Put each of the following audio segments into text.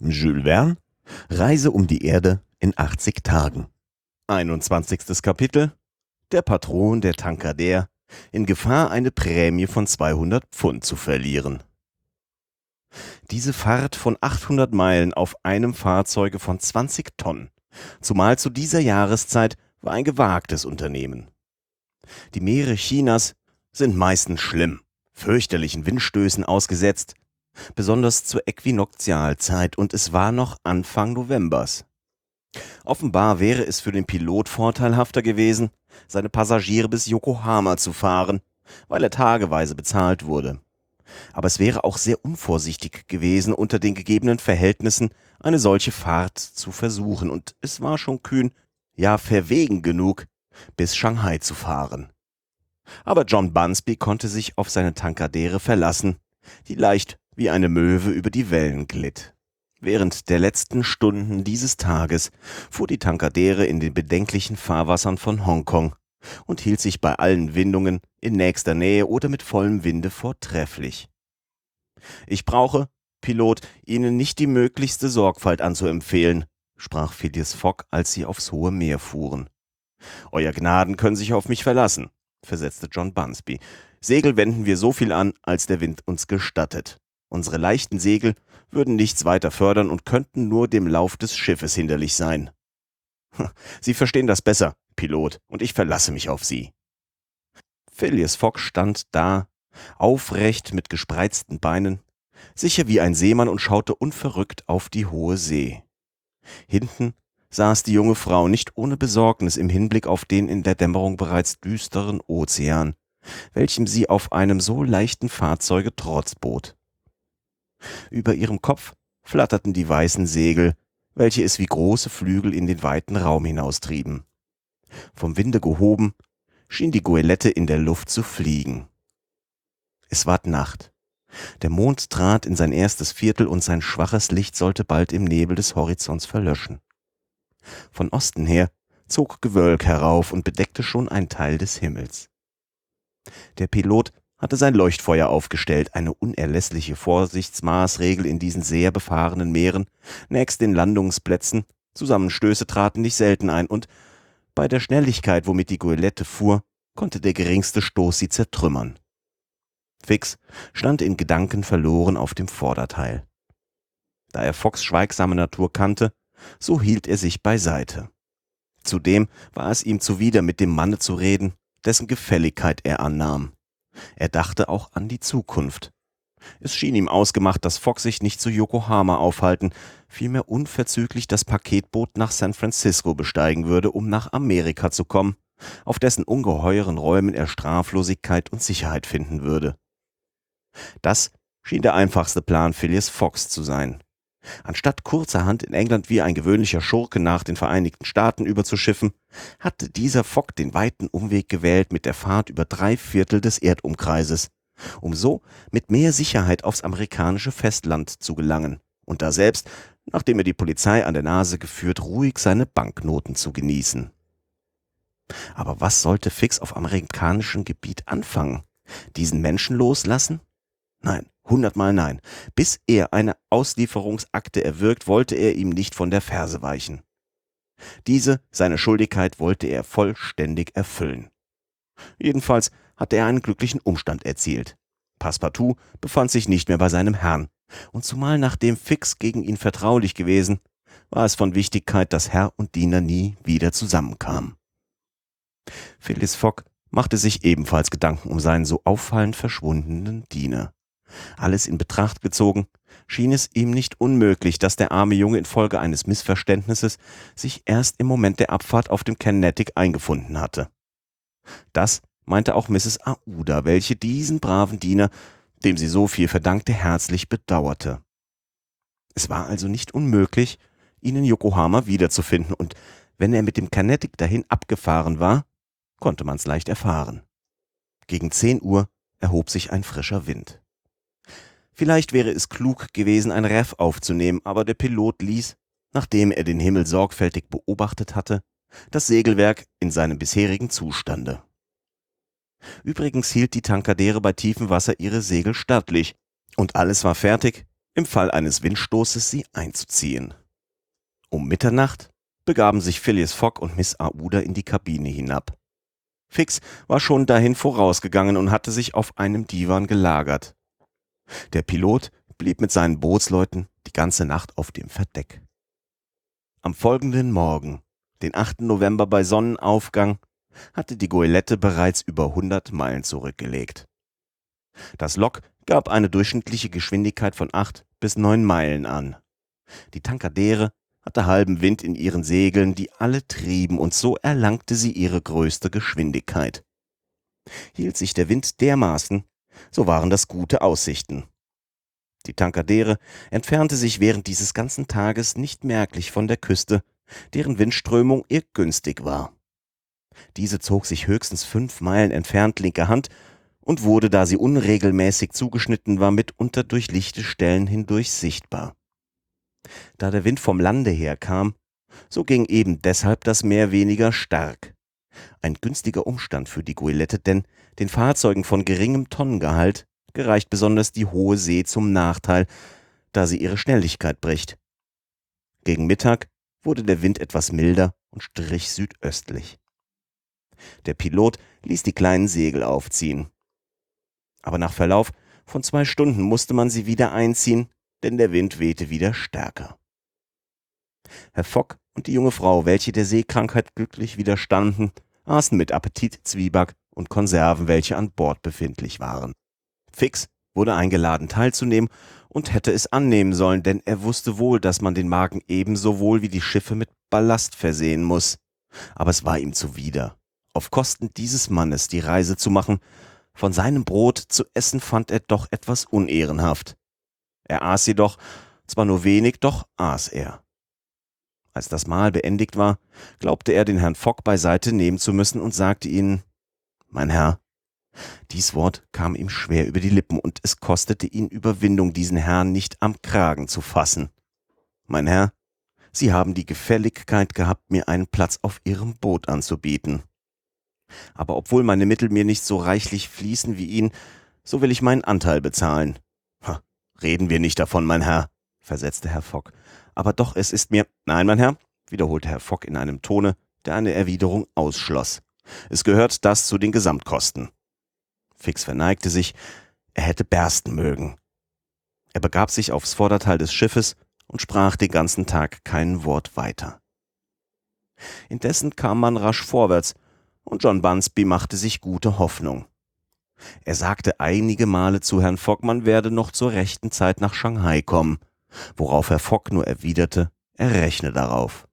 Jules Verne, Reise um die Erde in 80 Tagen. 21. Kapitel. Der Patron der Tankadere in Gefahr, eine Prämie von 200 Pfund zu verlieren. Diese Fahrt von 800 Meilen auf einem Fahrzeuge von 20 Tonnen, zumal zu dieser Jahreszeit, war ein gewagtes Unternehmen. Die Meere Chinas sind meistens schlimm, fürchterlichen Windstößen ausgesetzt, besonders zur Äquinoktialzeit, und es war noch Anfang Novembers. Offenbar wäre es für den Pilot vorteilhafter gewesen, seine Passagiere bis Yokohama zu fahren, weil er tageweise bezahlt wurde. Aber es wäre auch sehr unvorsichtig gewesen, unter den gegebenen Verhältnissen eine solche Fahrt zu versuchen, und es war schon kühn, ja verwegen genug, bis Shanghai zu fahren. Aber John Bunsby konnte sich auf seine Tankadere verlassen, die leicht wie eine Möwe über die Wellen glitt. Während der letzten Stunden dieses Tages fuhr die Tankadere in den bedenklichen Fahrwassern von Hongkong und hielt sich bei allen Windungen in nächster Nähe oder mit vollem Winde vortrefflich. »Ich brauche, Pilot, Ihnen nicht die möglichste Sorgfalt anzuempfehlen«, sprach Phileas Fogg, als sie aufs hohe Meer fuhren. »Euer Gnaden können sich auf mich verlassen«, versetzte John Bunsby. »Segel wenden wir so viel an, als der Wind uns gestattet. Unsere leichten Segel würden nichts weiter fördern und könnten nur dem Lauf des Schiffes hinderlich sein.« »Sie verstehen das besser, Pilot, und ich verlasse mich auf Sie.« Phileas Fogg stand da, aufrecht mit gespreizten Beinen, sicher wie ein Seemann, und schaute unverrückt auf die hohe See. Hinten saß die junge Frau nicht ohne Besorgnis im Hinblick auf den in der Dämmerung bereits düsteren Ozean, welchem sie auf einem so leichten Fahrzeuge Trotz bot. Über ihrem Kopf flatterten die weißen Segel, welche es wie große Flügel in den weiten Raum hinaustrieben. Vom Winde gehoben, schien die Goélette in der Luft zu fliegen. Es ward Nacht. Der Mond trat in sein erstes Viertel, und sein schwaches Licht sollte bald im Nebel des Horizonts verlöschen. Von Osten her zog Gewölk herauf und bedeckte schon einen Teil des Himmels. Der Pilot hatte sein Leuchtfeuer aufgestellt, eine unerlässliche Vorsichtsmaßregel in diesen sehr befahrenen Meeren. Nächst den Landungsplätzen, Zusammenstöße traten nicht selten ein, und bei der Schnelligkeit, womit die Goélette fuhr, konnte der geringste Stoß sie zertrümmern. Fix stand in Gedanken verloren auf dem Vorderteil. Da er Foggs schweigsame Natur kannte, so hielt er sich beiseite. Zudem war es ihm zuwider, mit dem Manne zu reden, dessen Gefälligkeit er annahm. Er dachte auch an die Zukunft. Es schien ihm ausgemacht, dass Fogg sich nicht zu Yokohama aufhalten, vielmehr unverzüglich das Paketboot nach San Francisco besteigen würde, um nach Amerika zu kommen, auf dessen ungeheuren Räumen er Straflosigkeit und Sicherheit finden würde. Das schien der einfachste Plan Phileas Foggs zu sein. Anstatt kurzerhand in England wie ein gewöhnlicher Schurke nach den Vereinigten Staaten überzuschiffen, hatte dieser Fogg den weiten Umweg gewählt mit der Fahrt über 3/4 des Erdumkreises, um so mit mehr Sicherheit aufs amerikanische Festland zu gelangen und daselbst, nachdem er die Polizei an der Nase geführt, ruhig seine Banknoten zu genießen. Aber was sollte Fix auf amerikanischem Gebiet anfangen? Diesen Menschen loslassen? Nein, 100-mal nein. Bis er eine Auslieferungsakte erwirkt, wollte er ihm nicht von der Ferse weichen. Diese, seine Schuldigkeit, wollte er vollständig erfüllen. Jedenfalls hatte er einen glücklichen Umstand erzielt. Passepartout befand sich nicht mehr bei seinem Herrn, und zumal nachdem Fix gegen ihn vertraulich gewesen, war es von Wichtigkeit, dass Herr und Diener nie wieder zusammenkamen. Phileas Fogg machte sich ebenfalls Gedanken um seinen so auffallend verschwundenen Diener. Alles in Betracht gezogen, schien es ihm nicht unmöglich, dass der arme Junge infolge eines Missverständnisses sich erst im Moment der Abfahrt auf dem Carnatic eingefunden hatte. Das meinte auch Mrs. Aouda, welche diesen braven Diener, dem sie so viel verdankte, herzlich bedauerte. Es war also nicht unmöglich, ihn in Yokohama wiederzufinden, und wenn er mit dem Carnatic dahin abgefahren war, konnte man's leicht erfahren. Gegen 10 Uhr erhob sich ein frischer Wind. Vielleicht wäre es klug gewesen, ein Reff aufzunehmen, aber der Pilot ließ, nachdem er den Himmel sorgfältig beobachtet hatte, das Segelwerk in seinem bisherigen Zustande. Übrigens hielt die Tankadere bei tiefem Wasser ihre Segel stattlich, und alles war fertig, im Fall eines Windstoßes sie einzuziehen. Um Mitternacht begaben sich Phileas Fogg und Miss Aouda in die Kabine hinab. Fix war schon dahin vorausgegangen und hatte sich auf einem Divan gelagert. Der Pilot blieb mit seinen Bootsleuten die ganze Nacht auf dem Verdeck. Am folgenden Morgen, den 8. November bei Sonnenaufgang, hatte die Goélette bereits über 100 Meilen zurückgelegt. Das Log gab eine durchschnittliche Geschwindigkeit von 8 bis 9 Meilen an. Die Tankadere hatte halben Wind in ihren Segeln, die alle trieben, und so erlangte sie ihre größte Geschwindigkeit. Hielt sich der Wind dermaßen, so waren das gute Aussichten. Die Tankadere entfernte sich während dieses ganzen Tages nicht merklich von der Küste, deren Windströmung ihr günstig war. Diese zog sich höchstens 5 Meilen entfernt linker Hand und wurde, da sie unregelmäßig zugeschnitten war, mitunter durch lichte Stellen hindurch sichtbar. Da der Wind vom Lande her kam, so ging eben deshalb das Meer weniger stark. Ein günstiger Umstand für die Goélette, denn den Fahrzeugen von geringem Tonnengehalt gereicht besonders die hohe See zum Nachteil, da sie ihre Schnelligkeit bricht. Gegen Mittag wurde der Wind etwas milder und strich südöstlich. Der Pilot ließ die kleinen Segel aufziehen. Aber nach Verlauf von 2 Stunden musste man sie wieder einziehen, denn der Wind wehte wieder stärker. Herr Fogg und die junge Frau, welche der Seekrankheit glücklich widerstanden, aßen mit Appetit Zwieback und Konserven, welche an Bord befindlich waren. Fix wurde eingeladen teilzunehmen und hätte es annehmen sollen, denn er wusste wohl, dass man den Magen ebenso wohl wie die Schiffe mit Ballast versehen muss. Aber es war ihm zuwider, auf Kosten dieses Mannes die Reise zu machen. Von seinem Brot zu essen fand er doch etwas unehrenhaft. Er aß jedoch, zwar nur wenig, doch aß er. Als das Mahl beendigt war, glaubte er, den Herrn Fogg beiseite nehmen zu müssen und sagte ihnen: »Mein Herr«, dies Wort kam ihm schwer über die Lippen, und es kostete ihn Überwindung, diesen Herrn nicht am Kragen zu fassen. »Mein Herr, Sie haben die Gefälligkeit gehabt, mir einen Platz auf Ihrem Boot anzubieten. Aber obwohl meine Mittel mir nicht so reichlich fließen wie Ihnen, so will ich meinen Anteil bezahlen.« »Reden wir nicht davon, mein Herr«, versetzte Herr Fogg. »Aber doch, es ist mir...« »Nein, mein Herr«, wiederholte Herr Fogg in einem Tone, der eine Erwiderung ausschloss. »Es gehört das zu den Gesamtkosten.« Fix verneigte sich, er hätte bersten mögen. Er begab sich aufs Vorderteil des Schiffes und sprach den ganzen Tag kein Wort weiter. Indessen kam man rasch vorwärts, und John Bunsby machte sich gute Hoffnung. Er sagte einige Male zu Herrn Fogg, man werde noch zur rechten Zeit nach Shanghai kommen, worauf Herr Fogg nur erwiderte, er rechne darauf.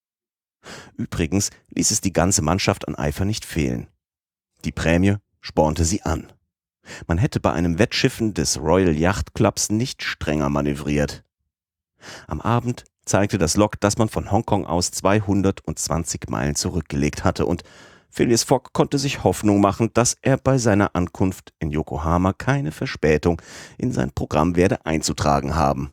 Übrigens ließ es die ganze Mannschaft an Eifer nicht fehlen. Die Prämie spornte sie an. Man hätte bei einem Wettschiffen des Royal Yacht Clubs nicht strenger manövriert. Am Abend zeigte das Log, dass man von Hongkong aus 220 Meilen zurückgelegt hatte, und Phileas Fogg konnte sich Hoffnung machen, dass er bei seiner Ankunft in Yokohama keine Verspätung in sein Programm werde einzutragen haben.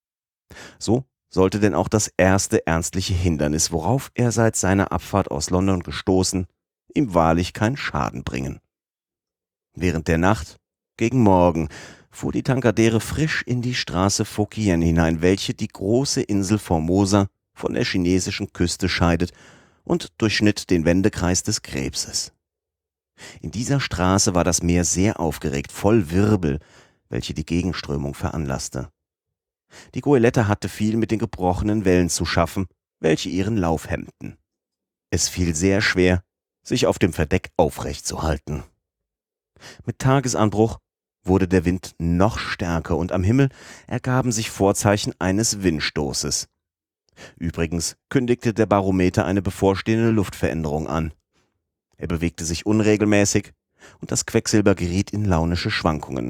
So sollte denn auch das erste ernstliche Hindernis, worauf er seit seiner Abfahrt aus London gestoßen, ihm wahrlich keinen Schaden bringen. Während der Nacht, gegen Morgen, fuhr die Tankadere frisch in die Straße Fukien hinein, welche die große Insel Formosa von der chinesischen Küste scheidet, und durchschnitt den Wendekreis des Krebses. In dieser Straße war das Meer sehr aufgeregt, voll Wirbel, welche die Gegenströmung veranlasste. Die Goélette hatte viel mit den gebrochenen Wellen zu schaffen, welche ihren Lauf hemmten. Es fiel sehr schwer, sich auf dem Verdeck aufrecht zu halten. Mit Tagesanbruch wurde der Wind noch stärker, und am Himmel ergaben sich Vorzeichen eines Windstoßes. Übrigens kündigte der Barometer eine bevorstehende Luftveränderung an. Er bewegte sich unregelmäßig, und das Quecksilber geriet in launische Schwankungen.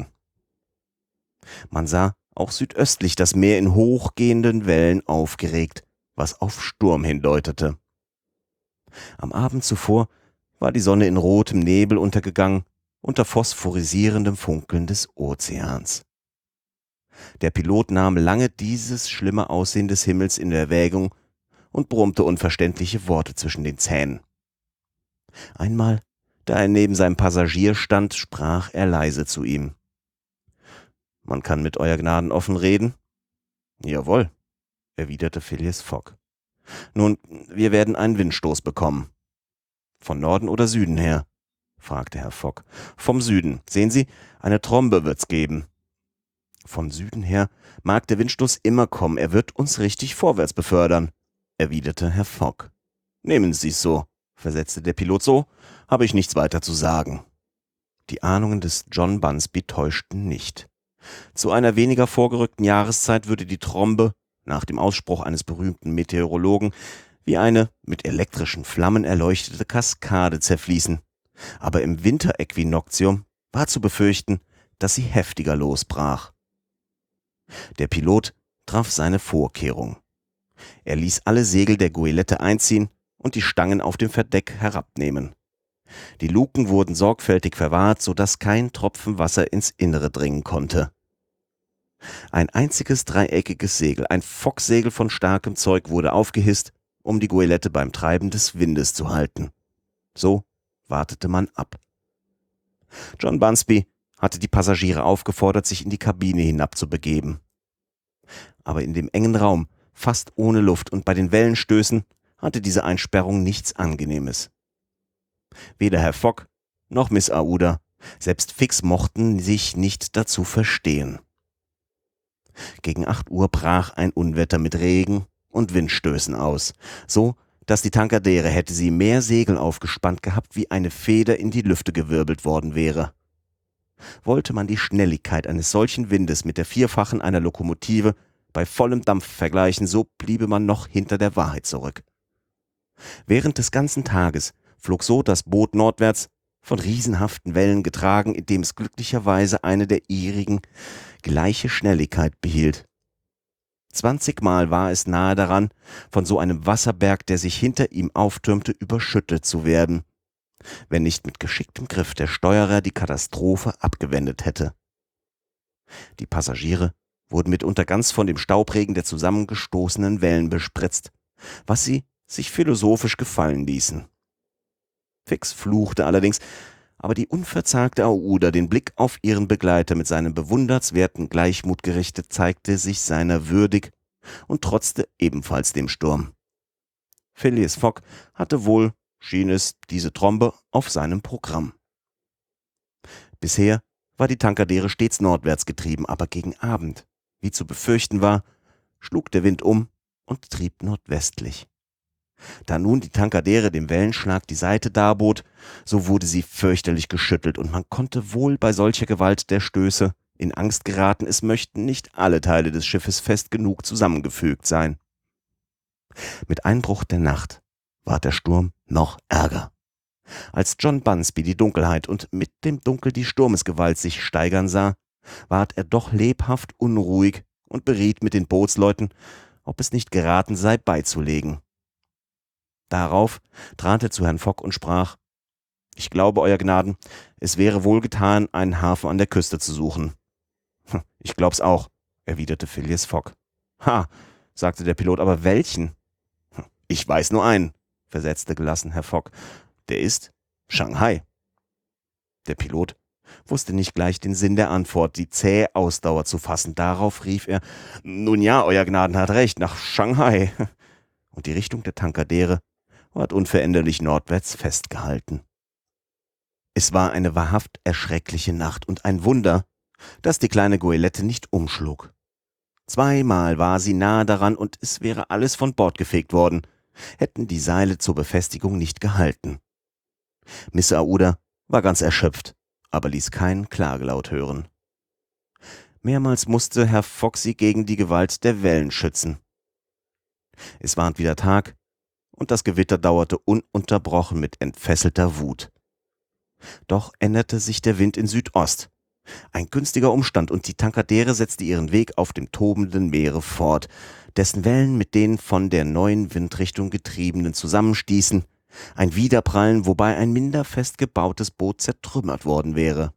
Man sah auch südöstlich das Meer in hochgehenden Wellen aufgeregt, was auf Sturm hindeutete. Am Abend zuvor war die Sonne in rotem Nebel untergegangen, unter phosphorisierendem Funkeln des Ozeans. Der Pilot nahm lange dieses schlimme Aussehen des Himmels in Erwägung und brummte unverständliche Worte zwischen den Zähnen. Einmal, da er neben seinem Passagier stand, sprach er leise zu ihm. Man kann mit Euer Gnaden offen reden? Jawohl, erwiderte Phileas Fogg. Nun, wir werden einen Windstoß bekommen. Von Norden oder Süden her? Fragte Herr Fogg. Vom Süden. Sehen Sie, eine Trombe wird's geben. Von Süden her mag der Windstoß immer kommen, er wird uns richtig vorwärts befördern, erwiderte Herr Fogg. Nehmen Sie's so, versetzte der Pilot, so habe ich nichts weiter zu sagen. Die Ahnungen des John Bunsby täuschten nicht. Zu einer weniger vorgerückten Jahreszeit würde die Trombe, nach dem Ausspruch eines berühmten Meteorologen, wie eine mit elektrischen Flammen erleuchtete Kaskade zerfließen. Aber im Winteräquinoktium war zu befürchten, dass sie heftiger losbrach. Der Pilot traf seine Vorkehrung. Er ließ alle Segel der Goélette einziehen und die Stangen auf dem Verdeck herabnehmen. Die Luken wurden sorgfältig verwahrt, sodass kein Tropfen Wasser ins Innere dringen konnte. Ein einziges dreieckiges Segel, ein Focksegel von starkem Zeug, wurde aufgehisst, um die Goélette beim Treiben des Windes zu halten. So wartete man ab. John Bunsby hatte die Passagiere aufgefordert, sich in die Kabine hinabzubegeben. Aber in dem engen Raum, fast ohne Luft und bei den Wellenstößen, hatte diese Einsperrung nichts Angenehmes. Weder Herr Fogg noch Miss Aouda, selbst Fix, mochten sich nicht dazu verstehen. Gegen 8 Uhr brach ein Unwetter mit Regen und Windstößen aus, so dass die Tankadere, hätte sie mehr Segel aufgespannt gehabt, wie eine Feder in die Lüfte gewirbelt worden wäre. Wollte man die Schnelligkeit eines solchen Windes mit der vierfachen einer Lokomotive bei vollem Dampf vergleichen, so bliebe man noch hinter der Wahrheit zurück. Während des ganzen Tages flog so das Boot nordwärts, von riesenhaften Wellen getragen, indem es glücklicherweise eine der ihrigen gleiche Schnelligkeit behielt. 20-mal war es nahe daran, von so einem Wasserberg, der sich hinter ihm auftürmte, überschüttet zu werden, wenn nicht mit geschicktem Griff der Steuerer die Katastrophe abgewendet hätte. Die Passagiere wurden mitunter ganz von dem Staubregen der zusammengestoßenen Wellen bespritzt, was sie sich philosophisch gefallen ließen. Fix fluchte allerdings, aber die unverzagte Aouda, den Blick auf ihren Begleiter mit seinem bewundernswerten Gleichmut gerichtet, zeigte sich seiner würdig und trotzte ebenfalls dem Sturm. Phileas Fogg hatte wohl, schien es, diese Trombe auf seinem Programm. Bisher war die Tankadere stets nordwärts getrieben, aber gegen Abend, wie zu befürchten war, schlug der Wind um und trieb nordwestlich. Da nun die Tankadere dem Wellenschlag die Seite darbot, so wurde sie fürchterlich geschüttelt, und man konnte wohl bei solcher Gewalt der Stöße in Angst geraten, es möchten nicht alle Teile des Schiffes fest genug zusammengefügt sein. Mit Einbruch der Nacht ward der Sturm noch ärger. Als John Bunsby die Dunkelheit und mit dem Dunkel die Sturmesgewalt sich steigern sah, ward er doch lebhaft unruhig und beriet mit den Bootsleuten, ob es nicht geraten sei, beizulegen. Darauf trat er zu Herrn Fogg und sprach: »Ich glaube, Euer Gnaden, es wäre wohlgetan, einen Hafen an der Küste zu suchen.« »Ich glaub's auch«, erwiderte Phileas Fogg. »Ha«, sagte der Pilot, »aber welchen?« »Ich weiß nur einen«, versetzte gelassen Herr Fogg. »Der ist Shanghai.« Der Pilot wusste nicht gleich den Sinn der Antwort, die zähe Ausdauer zu fassen. Darauf rief er: »Nun ja, Euer Gnaden hat recht, nach Shanghai.« Und die Richtung der Tankadere ward unveränderlich nordwärts festgehalten. Es war eine wahrhaft erschreckliche Nacht und ein Wunder, dass die kleine Goélette nicht umschlug. 2-mal war sie nahe daran und es wäre alles von Bord gefegt worden, hätten die Seile zur Befestigung nicht gehalten. Miss Aouda war ganz erschöpft, aber ließ keinen Klagelaut hören. Mehrmals musste Herr Fogg sie gegen die Gewalt der Wellen schützen. Es ward wieder Tag, und das Gewitter dauerte ununterbrochen mit entfesselter Wut. Doch änderte sich der Wind in Südost. Ein günstiger Umstand, und die Tankadere setzte ihren Weg auf dem tobenden Meere fort, dessen Wellen mit den von der neuen Windrichtung getriebenen zusammenstießen, ein Widerprallen, wobei ein minder fest gebautes Boot zertrümmert worden wäre.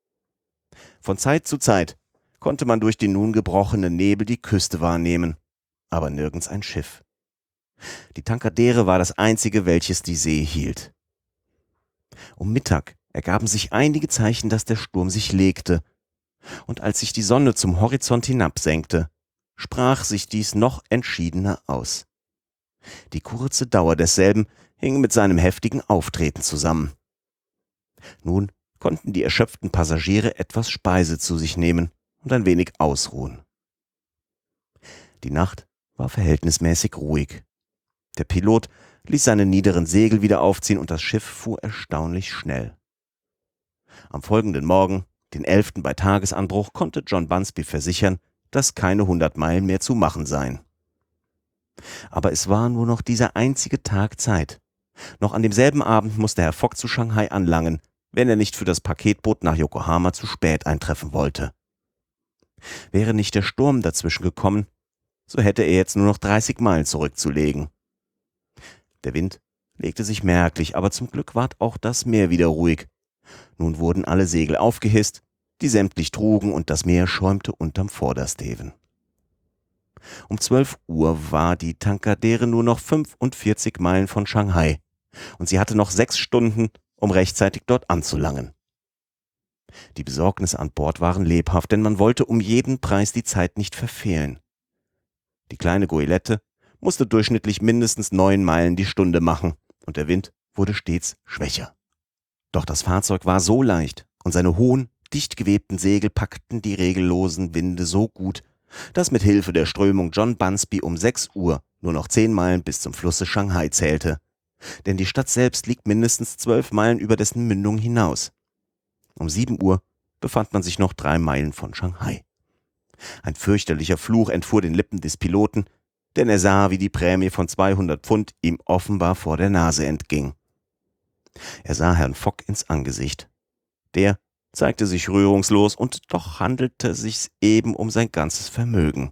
Von Zeit zu Zeit konnte man durch den nun gebrochenen Nebel die Küste wahrnehmen, aber nirgends ein Schiff. Die Tankadere war das einzige, welches die See hielt. Um Mittag ergaben sich einige Zeichen, dass der Sturm sich legte, und als sich die Sonne zum Horizont hinabsenkte, sprach sich dies noch entschiedener aus. Die kurze Dauer desselben hing mit seinem heftigen Auftreten zusammen. Nun konnten die erschöpften Passagiere etwas Speise zu sich nehmen und ein wenig ausruhen. Die Nacht war verhältnismäßig ruhig. Der Pilot ließ seine niederen Segel wieder aufziehen und das Schiff fuhr erstaunlich schnell. Am folgenden Morgen, den 11. bei Tagesanbruch, konnte John Bunsby versichern, dass keine 100 Meilen mehr zu machen seien. Aber es war nur noch dieser einzige Tag Zeit. Noch an demselben Abend musste Herr Fogg zu Shanghai anlangen, wenn er nicht für das Paketboot nach Yokohama zu spät eintreffen wollte. Wäre nicht der Sturm dazwischen gekommen, so hätte er jetzt nur noch 30 Meilen zurückzulegen. Der Wind legte sich merklich, aber zum Glück ward auch das Meer wieder ruhig. Nun wurden alle Segel aufgehisst, die sämtlich trugen, und das Meer schäumte unterm Vordersteven. Um 12 Uhr war die Tankadere nur noch 45 Meilen von Shanghai, und sie hatte noch 6 Stunden, um rechtzeitig dort anzulangen. Die Besorgnisse an Bord waren lebhaft, denn man wollte um jeden Preis die Zeit nicht verfehlen. Die kleine Goélette musste durchschnittlich mindestens 9 Meilen die Stunde machen, und der Wind wurde stets schwächer. Doch das Fahrzeug war so leicht und seine hohen, dicht gewebten Segel packten die regellosen Winde so gut, dass mit Hilfe der Strömung John Bunsby um 6 Uhr nur noch 10 Meilen bis zum Flusse Shanghai zählte. Denn die Stadt selbst liegt mindestens 12 Meilen über dessen Mündung hinaus. Um 7 Uhr befand man sich noch 3 Meilen von Shanghai. Ein fürchterlicher Fluch entfuhr den Lippen des Piloten, denn er sah, wie die Prämie von 200 Pfund ihm offenbar vor der Nase entging. Er sah Herrn Fogg ins Angesicht. Der zeigte sich rührungslos, und doch handelte sich's eben um sein ganzes Vermögen.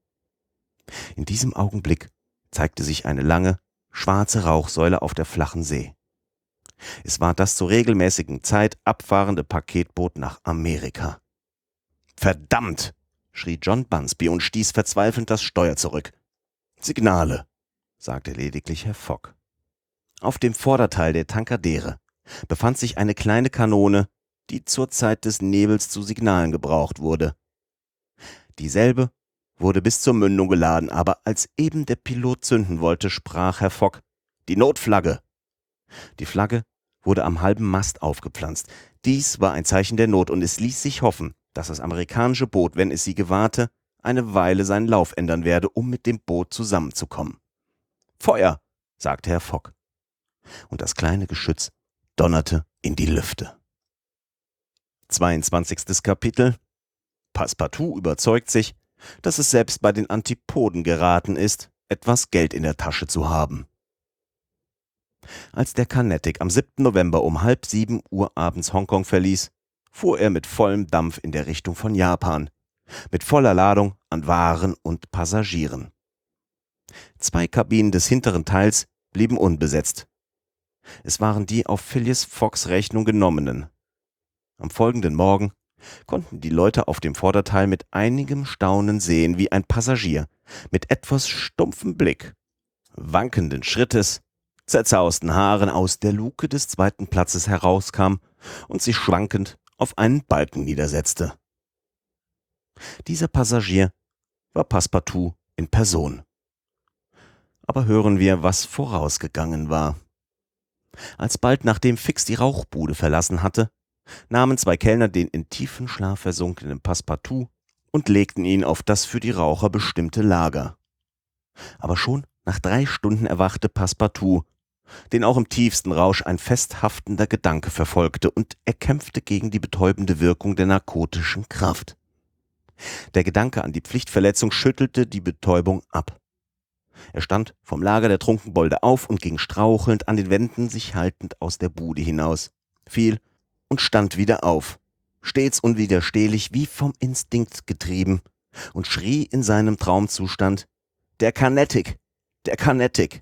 In diesem Augenblick zeigte sich eine lange, schwarze Rauchsäule auf der flachen See. Es war das zur regelmäßigen Zeit abfahrende Paketboot nach Amerika. »Verdammt!« schrie John Bunsby und stieß verzweifelnd das Steuer zurück. »Signale«, sagte lediglich Herr Fogg. Auf dem Vorderteil der Tankadere befand sich eine kleine Kanone, die zur Zeit des Nebels zu Signalen gebraucht wurde. Dieselbe wurde bis zur Mündung geladen, aber als eben der Pilot zünden wollte, sprach Herr Fogg: »Die Notflagge!« Die Flagge wurde am halben Mast aufgepflanzt. Dies war ein Zeichen der Not, und es ließ sich hoffen, dass das amerikanische Boot, wenn es sie gewahrte, eine Weile seinen Lauf ändern werde, um mit dem Boot zusammenzukommen. »Feuer«, sagte Herr Fogg. Und das kleine Geschütz donnerte in die Lüfte. 22. Kapitel. Passepartout überzeugt sich, dass es selbst bei den Antipoden geraten ist, etwas Geld in der Tasche zu haben. Als der Carnatic am 7. November um 6:30 Uhr abends Hongkong verließ, fuhr er mit vollem Dampf in der Richtung von Japan, mit voller Ladung an Waren und Passagieren. 2 Kabinen des hinteren Teils blieben unbesetzt. Es waren die auf Phileas Foggs Rechnung genommenen. Am folgenden Morgen konnten die Leute auf dem Vorderteil mit einigem Staunen sehen, wie ein Passagier mit etwas stumpfem Blick, wankenden Schrittes, zerzausten Haaren aus der Luke des 2. Platzes herauskam und sich schwankend auf einen Balken niedersetzte. Dieser Passagier war Passepartout in Person. Aber hören wir, was vorausgegangen war. Alsbald nachdem Fix die Rauchbude verlassen hatte, nahmen 2 Kellner den in tiefen Schlaf versunkenen Passepartout und legten ihn auf das für die Raucher bestimmte Lager. Aber schon nach 3 Stunden erwachte Passepartout, den auch im tiefsten Rausch ein festhaftender Gedanke verfolgte, und er kämpfte gegen die betäubende Wirkung der narkotischen Kraft. Der Gedanke an die Pflichtverletzung schüttelte die Betäubung ab. Er stand vom Lager der Trunkenbolde auf und ging strauchelnd an den Wänden sich haltend aus der Bude hinaus, fiel und stand wieder auf, stets unwiderstehlich wie vom Instinkt getrieben, und schrie in seinem Traumzustand: »Der Carnatic! Der Carnatic!«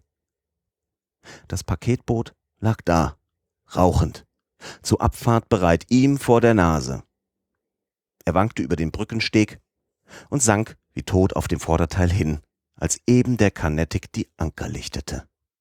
Das Paketboot lag da, rauchend, zur Abfahrt bereit, ihm vor der Nase. Er wankte über den Brückensteg und sank wie tot auf dem Vorderteil hin, als eben der Carnatic die Anker lichtete.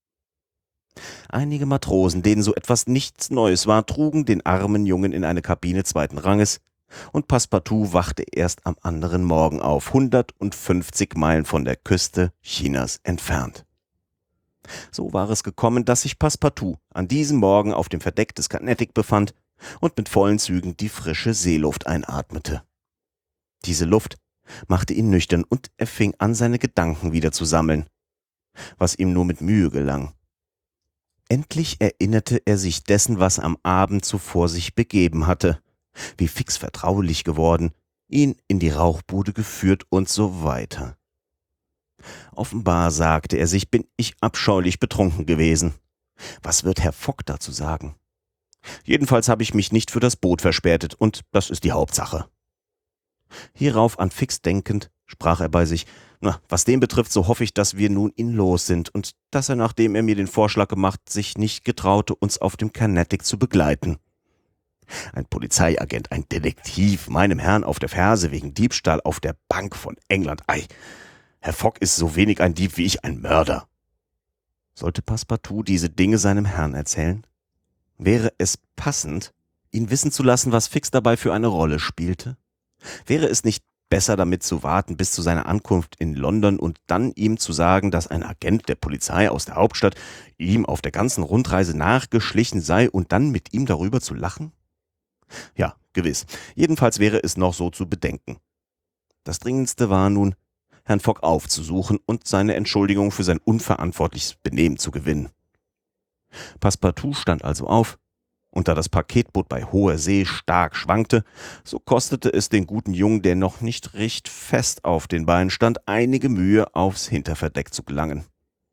Einige Matrosen, denen so etwas nichts Neues war, trugen den armen Jungen in eine Kabine 2. Ranges, und Passepartout wachte erst am anderen Morgen auf, 150 Meilen von der Küste Chinas entfernt. So war es gekommen, dass sich Passepartout an diesem Morgen auf dem Verdeck des Carnatic befand und mit vollen Zügen die frische Seeluft einatmete. Diese Luft machte ihn nüchtern und er fing an, seine Gedanken wieder zu sammeln, was ihm nur mit Mühe gelang. Endlich erinnerte er sich dessen, was am Abend zuvor sich begeben hatte, wie Fix vertraulich geworden, ihn in die Rauchbude geführt und so weiter. Offenbar, sagte er sich, bin ich abscheulich betrunken gewesen. Was wird Herr Fogg dazu sagen? Jedenfalls habe ich mich nicht für das Boot verspätet, und das ist die Hauptsache. Hierauf an Fix denkend, sprach er bei sich, na, was den betrifft, so hoffe ich, dass wir nun ihn los sind und dass er, nachdem er mir den Vorschlag gemacht, sich nicht getraute, uns auf dem Carnatic zu begleiten. Ein Polizeiagent, ein Detektiv, meinem Herrn auf der Ferse wegen Diebstahl auf der Bank von England. Ei, Herr Fogg ist so wenig ein Dieb wie ich ein Mörder. Sollte Passepartout diese Dinge seinem Herrn erzählen? Wäre es passend, ihn wissen zu lassen, was Fix dabei für eine Rolle spielte? Wäre es nicht besser, damit zu warten bis zu seiner Ankunft in London und dann ihm zu sagen, dass ein Agent der Polizei aus der Hauptstadt ihm auf der ganzen Rundreise nachgeschlichen sei und dann mit ihm darüber zu lachen? Ja, gewiss. Jedenfalls wäre es noch so zu bedenken. Das Dringendste war nun, Herrn Fogg aufzusuchen und seine Entschuldigung für sein unverantwortliches Benehmen zu gewinnen. Passepartout stand also auf, und da das Paketboot bei hoher See stark schwankte, so kostete es den guten Jungen, der noch nicht recht fest auf den Beinen stand, einige Mühe, aufs Hinterverdeck zu gelangen.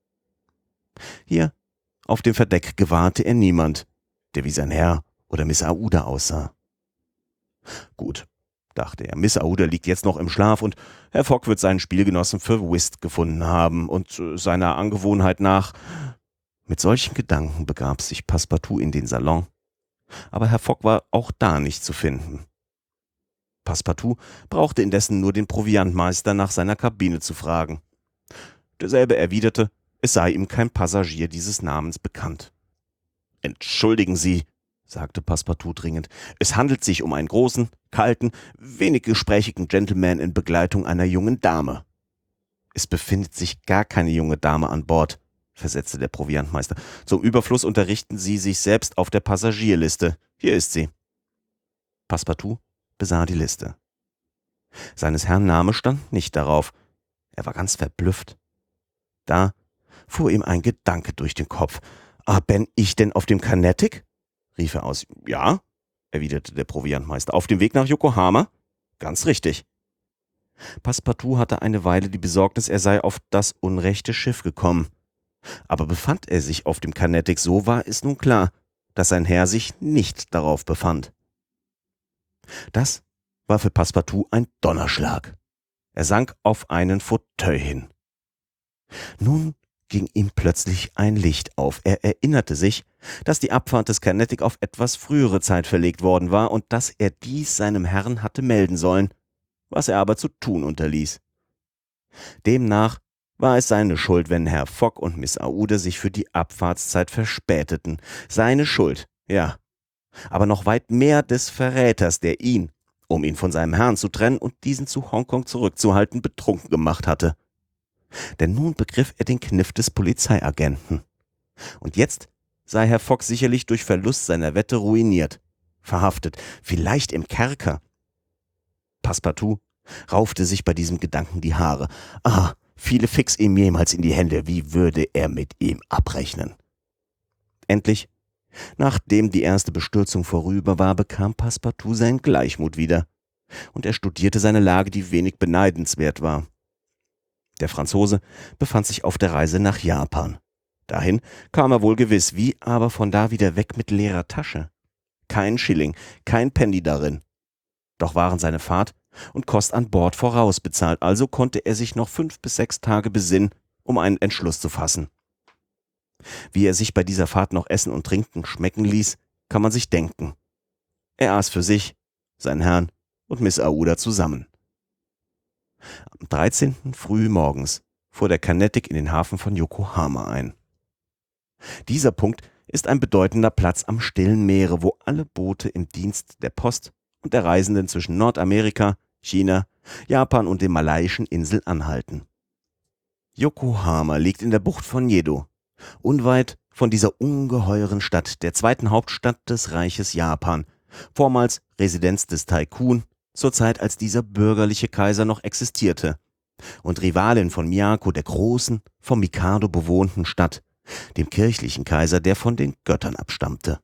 Hier, auf dem Verdeck, gewahrte er niemand, der wie sein Herr oder Miss Aouda aussah. Gut, dachte er, Miss Aouda liegt jetzt noch im Schlaf und Herr Fogg wird seinen Spielgenossen für Whist gefunden haben und seiner Angewohnheit nach. Mit solchen Gedanken begab sich Passepartout in den Salon, aber Herr Fogg war auch da nicht zu finden. Passepartout brauchte indessen nur den Proviantmeister nach seiner Kabine zu fragen. Derselbe erwiderte, es sei ihm kein Passagier dieses Namens bekannt. »Entschuldigen Sie«, sagte Passepartout dringend, »es handelt sich um einen großen, kalten, wenig gesprächigen Gentleman in Begleitung einer jungen Dame.« »Es befindet sich gar keine junge Dame an Bord«, versetzte der Proviantmeister. »Zum Überfluss unterrichten Sie sich selbst auf der Passagierliste. Hier ist sie.« Passepartout besah die Liste. Seines Herrn Name stand nicht darauf. Er war ganz verblüfft. Da fuhr ihm ein Gedanke durch den Kopf. »Ah, bin ich denn auf dem Carnatic?« rief er aus. »Ja«, erwiderte der Proviantmeister. »Auf dem Weg nach Yokohama?« »Ganz richtig.« Passepartout hatte eine Weile die Besorgnis, er sei auf das unrechte Schiff gekommen. Aber befand er sich auf dem Carnatic, so war es nun klar, dass sein Herr sich nicht darauf befand. Das war für Passepartout ein Donnerschlag. Er sank auf einen Fauteuil hin. Nun ging ihm plötzlich ein Licht auf. Er erinnerte sich, dass die Abfahrt des Carnatic auf etwas frühere Zeit verlegt worden war und dass er dies seinem Herrn hatte melden sollen, was er aber zu tun unterließ. Demnach war es seine Schuld, wenn Herr Fogg und Miss Aouda sich für die Abfahrtszeit verspäteten. Seine Schuld, ja, aber noch weit mehr des Verräters, der ihn, um ihn von seinem Herrn zu trennen und diesen zu Hongkong zurückzuhalten, betrunken gemacht hatte. Denn nun begriff er den Kniff des Polizeiagenten. Und jetzt sei Herr Fogg sicherlich durch Verlust seiner Wette ruiniert, verhaftet, vielleicht im Kerker. Passepartout raufte sich bei diesem Gedanken die Haare. Ah, fiele Fix ihm jemals in die Hände, wie würde er mit ihm abrechnen? Endlich, nachdem die erste Bestürzung vorüber war, bekam Passepartout seinen Gleichmut wieder, und er studierte seine Lage, die wenig beneidenswert war. Der Franzose befand sich auf der Reise nach Japan. Dahin kam er wohl gewiss, wie aber von da wieder weg mit leerer Tasche. Kein Schilling, kein Penny darin. Doch waren seine Fahrt und Kost an Bord vorausbezahlt, also konnte er sich noch 5 bis 6 Tage besinnen, um einen Entschluss zu fassen. Wie er sich bei dieser Fahrt noch essen und trinken schmecken ließ, kann man sich denken. Er aß für sich, seinen Herrn und Miss Aouda zusammen. Am 13. früh morgens fuhr der Carnatic in den Hafen von Yokohama ein. Dieser Punkt ist ein bedeutender Platz am stillen Meere, wo alle Boote im Dienst der Post und der Reisenden zwischen Nordamerika, China, Japan und den malaiischen Inseln anhalten. Yokohama liegt in der Bucht von Jedo, unweit von dieser ungeheuren Stadt, der zweiten Hauptstadt des Reiches Japan, vormals Residenz des Taikun, zur Zeit, als dieser bürgerliche Kaiser noch existierte, und Rivalin von Miyako, der großen, vom Mikado bewohnten Stadt, dem kirchlichen Kaiser, der von den Göttern abstammte.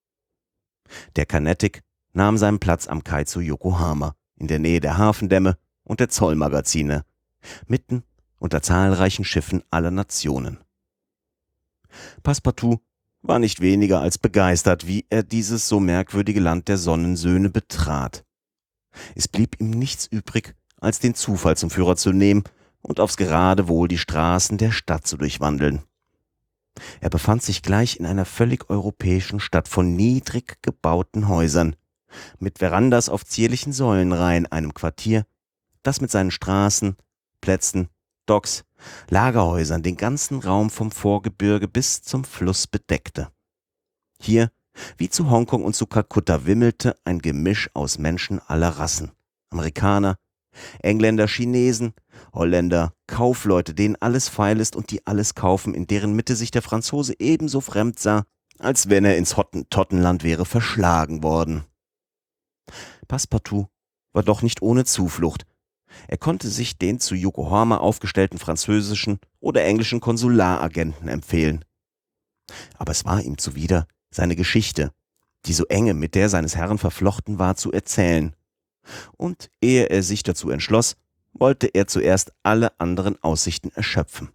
Der Carnatic nahm seinen Platz am Kai zu Yokohama, in der Nähe der Hafendämme und der Zollmagazine, mitten unter zahlreichen Schiffen aller Nationen. Passepartout war nicht weniger als begeistert, wie er dieses so merkwürdige Land der Sonnensöhne betrat. Es blieb ihm nichts übrig, als den Zufall zum Führer zu nehmen und aufs Geratewohl die Straßen der Stadt zu durchwandeln. Er befand sich gleich in einer völlig europäischen Stadt von niedrig gebauten Häusern, mit Verandas auf zierlichen Säulenreihen, einem Quartier, das mit seinen Straßen, Plätzen, Docks, Lagerhäusern den ganzen Raum vom Vorgebirge bis zum Fluss bedeckte. Hier, wie zu Hongkong und zu Kalkutta, wimmelte ein Gemisch aus Menschen aller Rassen. Amerikaner, Engländer, Chinesen, Holländer, Kaufleute, denen alles feil ist und die alles kaufen, in deren Mitte sich der Franzose ebenso fremd sah, als wenn er ins Hottentottenland wäre verschlagen worden. Passepartout war doch nicht ohne Zuflucht. Er konnte sich den zu Yokohama aufgestellten französischen oder englischen Konsularagenten empfehlen. Aber es war ihm zuwider, seine Geschichte, die so enge mit der seines Herrn verflochten war, zu erzählen. Und ehe er sich dazu entschloss, wollte er zuerst alle anderen Aussichten erschöpfen.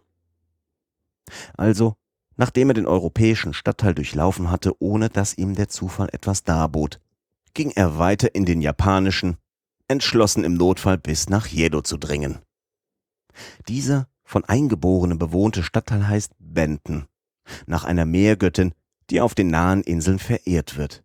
Also, nachdem er den europäischen Stadtteil durchlaufen hatte, ohne dass ihm der Zufall etwas darbot, ging er weiter in den japanischen, entschlossen im Notfall bis nach Jedo zu dringen. Dieser von Eingeborenen bewohnte Stadtteil heißt Benten, nach einer Meergöttin, die auf den nahen Inseln verehrt wird.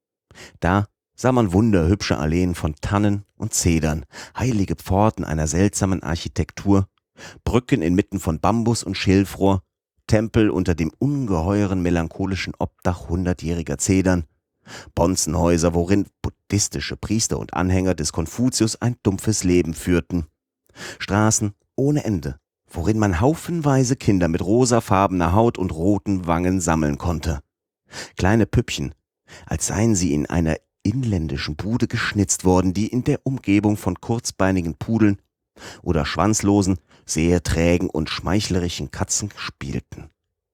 Da sah man wunderhübsche Alleen von Tannen und Zedern, heilige Pforten einer seltsamen Architektur, Brücken inmitten von Bambus und Schilfrohr, Tempel unter dem ungeheuren melancholischen Obdach hundertjähriger Zedern, Bonzenhäuser, worin buddhistische Priester und Anhänger des Konfuzius ein dumpfes Leben führten, Straßen ohne Ende, worin man haufenweise Kinder mit rosafarbener Haut und roten Wangen sammeln konnte, kleine Püppchen, als seien sie in einer inländischen Bude geschnitzt worden, die in der Umgebung von kurzbeinigen Pudeln oder schwanzlosen, sehr trägen und schmeichlerischen Katzen spielten.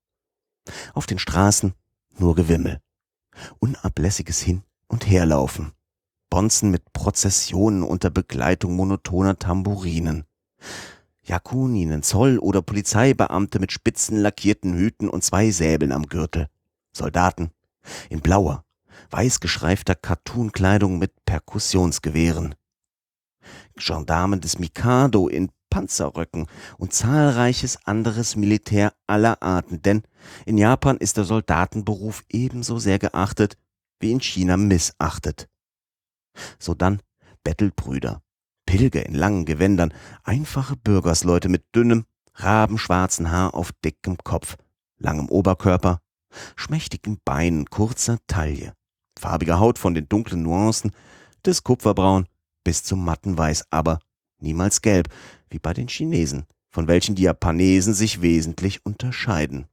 Auf den Straßen nur Gewimmel, unablässiges Hin- und Herlaufen, Bonzen mit Prozessionen unter Begleitung monotoner Tambourinen, Yakuninen, Zoll- oder Polizeibeamte mit spitzen lackierten Hüten und 2 Säbeln am Gürtel, Soldaten in blauer, weiß geschreifter Cartoon-Kleidung mit Perkussionsgewehren, Gendarmen des Mikado in Panzerröcken und zahlreiches anderes Militär aller Arten, denn in Japan ist der Soldatenberuf ebenso sehr geachtet wie in China missachtet. Sodann Bettelbrüder, Pilger in langen Gewändern, einfache Bürgersleute mit dünnem, rabenschwarzen Haar auf dickem Kopf, langem Oberkörper, schmächtigen Beinen, kurzer Taille, farbiger Haut von den dunklen Nuancen des Kupferbraun bis zum matten Weiß, aber niemals gelb, wie bei den Chinesen, von welchen die Japanesen sich wesentlich unterscheiden.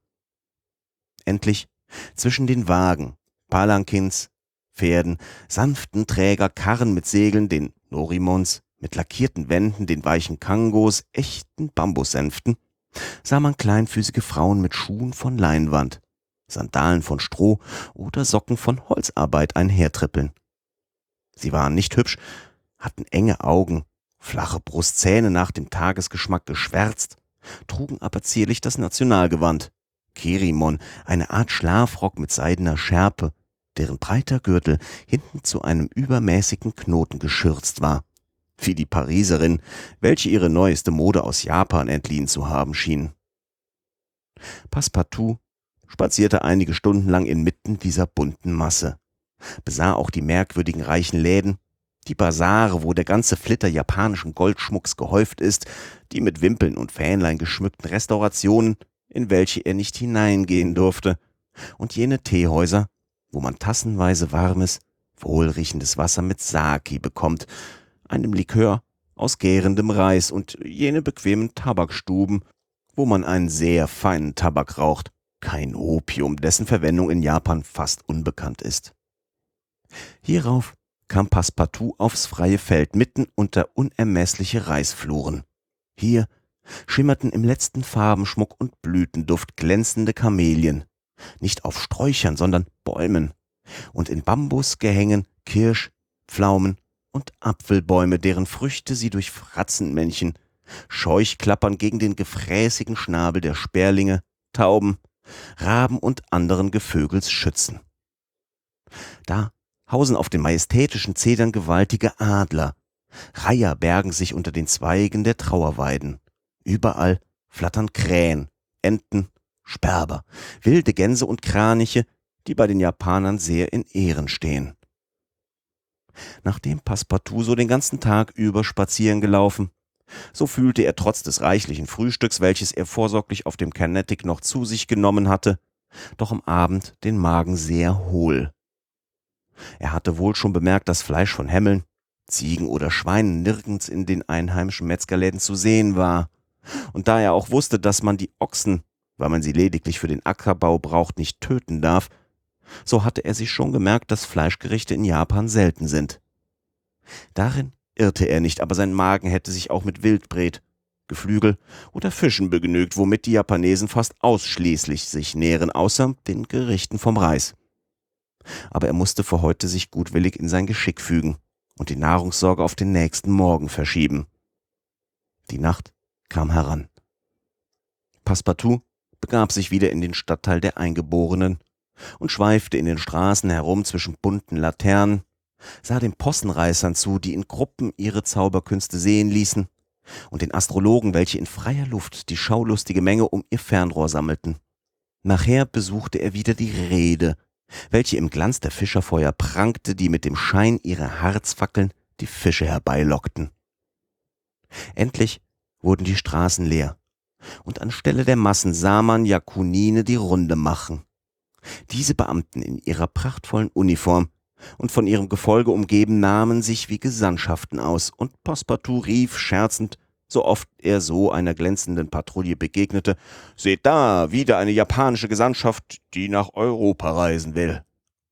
Endlich zwischen den Wagen, Palankins, Pferden, sanften Träger, Karren mit Segeln, den Norimons, mit lackierten Wänden, den weichen Kangos, echten Bambussänften, sah man kleinfüßige Frauen mit Schuhen von Leinwand, Sandalen von Stroh oder Socken von Holzarbeit einhertrippeln. Sie waren nicht hübsch, hatten enge Augen, flache Brustzähne nach dem Tagesgeschmack geschwärzt, trugen aber zierlich das Nationalgewand, Kirimon, eine Art Schlafrock mit seidener Schärpe, deren breiter Gürtel hinten zu einem übermäßigen Knoten geschürzt war, wie die Pariserin, welche ihre neueste Mode aus Japan entliehen zu haben schien. Passepartout spazierte einige Stunden lang inmitten dieser bunten Masse, besah auch die merkwürdigen reichen Läden, die Basare, wo der ganze Flitter japanischen Goldschmucks gehäuft ist, die mit Wimpeln und Fähnlein geschmückten Restaurationen, in welche er nicht hineingehen durfte, und jene Teehäuser, wo man tassenweise warmes, wohlriechendes Wasser mit Sake bekommt, einem Likör aus gärendem Reis und jene bequemen Tabakstuben, wo man einen sehr feinen Tabak raucht, kein Opium, dessen Verwendung in Japan fast unbekannt ist. Hierauf kam Passepartout aufs freie Feld mitten unter unermessliche Reisfluren. Hier schimmerten im letzten Farbenschmuck und Blütenduft glänzende Kamelien, nicht auf Sträuchern, sondern Bäumen, und in Bambusgehängen Kirsch-, Pflaumen- und Apfelbäume, deren Früchte sie durch Fratzenmännchen, Scheuchklappern gegen den gefräßigen Schnabel der Sperlinge, Tauben, Raben und anderen Gevögels schützen. Da hausen auf den majestätischen Zedern gewaltige Adler, Reiher bergen sich unter den Zweigen der Trauerweiden. Überall flattern Krähen, Enten, Sperber, wilde Gänse und Kraniche, die bei den Japanern sehr in Ehren stehen. Nachdem Passepartout so den ganzen Tag über spazieren gelaufen, so fühlte er trotz des reichlichen Frühstücks, welches er vorsorglich auf dem Carnatic noch zu sich genommen hatte, doch am Abend den Magen sehr hohl. Er hatte wohl schon bemerkt, dass Fleisch von Hämmeln, Ziegen oder Schweinen nirgends in den einheimischen Metzgerläden zu sehen war. Und da er auch wusste, dass man die Ochsen, weil man sie lediglich für den Ackerbau braucht, nicht töten darf, so hatte er sich schon gemerkt, dass Fleischgerichte in Japan selten sind. Darin irrte er nicht, aber sein Magen hätte sich auch mit Wildbret, Geflügel oder Fischen begnügt, womit die Japanesen fast ausschließlich sich nähren, außer den Gerichten vom Reis. Aber er musste für heute sich gutwillig in sein Geschick fügen und die Nahrungssorge auf den nächsten Morgen verschieben. Die Nacht kam heran. Passepartout begab sich wieder in den Stadtteil der Eingeborenen und schweifte in den Straßen herum zwischen bunten Laternen, sah den Possenreißern zu, die in Gruppen ihre Zauberkünste sehen ließen, und den Astrologen, welche in freier Luft die schaulustige Menge um ihr Fernrohr sammelten. Nachher besuchte er wieder die Reede, welche im Glanz der Fischerfeuer prangte, die mit dem Schein ihrer Harzfackeln die Fische herbeilockten. Endlich wurden die Straßen leer, und anstelle der Massen sah man Yakunine die Runde machen. Diese Beamten in ihrer prachtvollen Uniform und von ihrem Gefolge umgeben nahmen sich wie Gesandtschaften aus, und Passepartout rief scherzend, so oft er so einer glänzenden Patrouille begegnete: »Seht da, wieder eine japanische Gesandtschaft, die nach Europa reisen will.«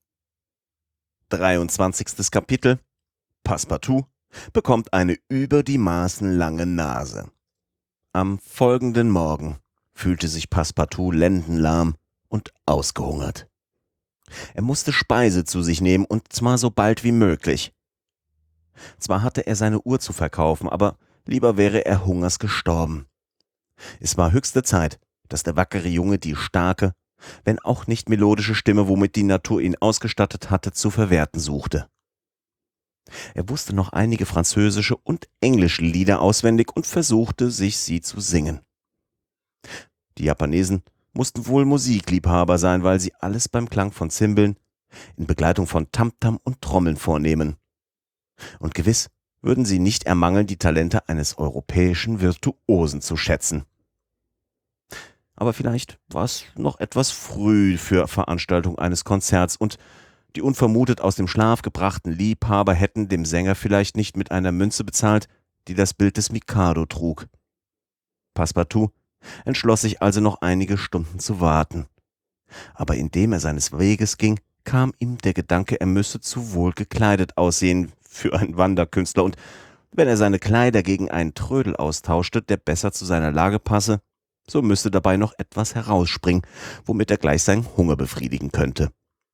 23. Kapitel. Passepartout bekommt eine über die Maßen lange Nase. Am folgenden Morgen fühlte sich Passepartout lendenlahm und ausgehungert. Er musste Speise zu sich nehmen, und zwar so bald wie möglich. Zwar hatte er seine Uhr zu verkaufen, aber lieber wäre er hungers gestorben. Es war höchste Zeit, dass der wackere Junge die starke, wenn auch nicht melodische Stimme, womit die Natur ihn ausgestattet hatte, zu verwerten suchte. Er wusste noch einige französische und englische Lieder auswendig und versuchte, sich sie zu singen. Die Japanesen mussten wohl Musikliebhaber sein, weil sie alles beim Klang von Zimbeln, in Begleitung von Tamtam und Trommeln vornehmen. Und gewiss würden sie nicht ermangeln, die Talente eines europäischen Virtuosen zu schätzen. Aber vielleicht war es noch etwas früh für Veranstaltung eines Konzerts, und die unvermutet aus dem Schlaf gebrachten Liebhaber hätten dem Sänger vielleicht nicht mit einer Münze bezahlt, die das Bild des Mikado trug. Passepartout entschloss sich also noch einige Stunden zu warten. Aber indem er seines Weges ging, kam ihm der Gedanke, er müsse zu wohl gekleidet aussehen für einen Wanderkünstler, und wenn er seine Kleider gegen einen Trödel austauschte, der besser zu seiner Lage passe, so müsste dabei noch etwas herausspringen, womit er gleich seinen Hunger befriedigen könnte.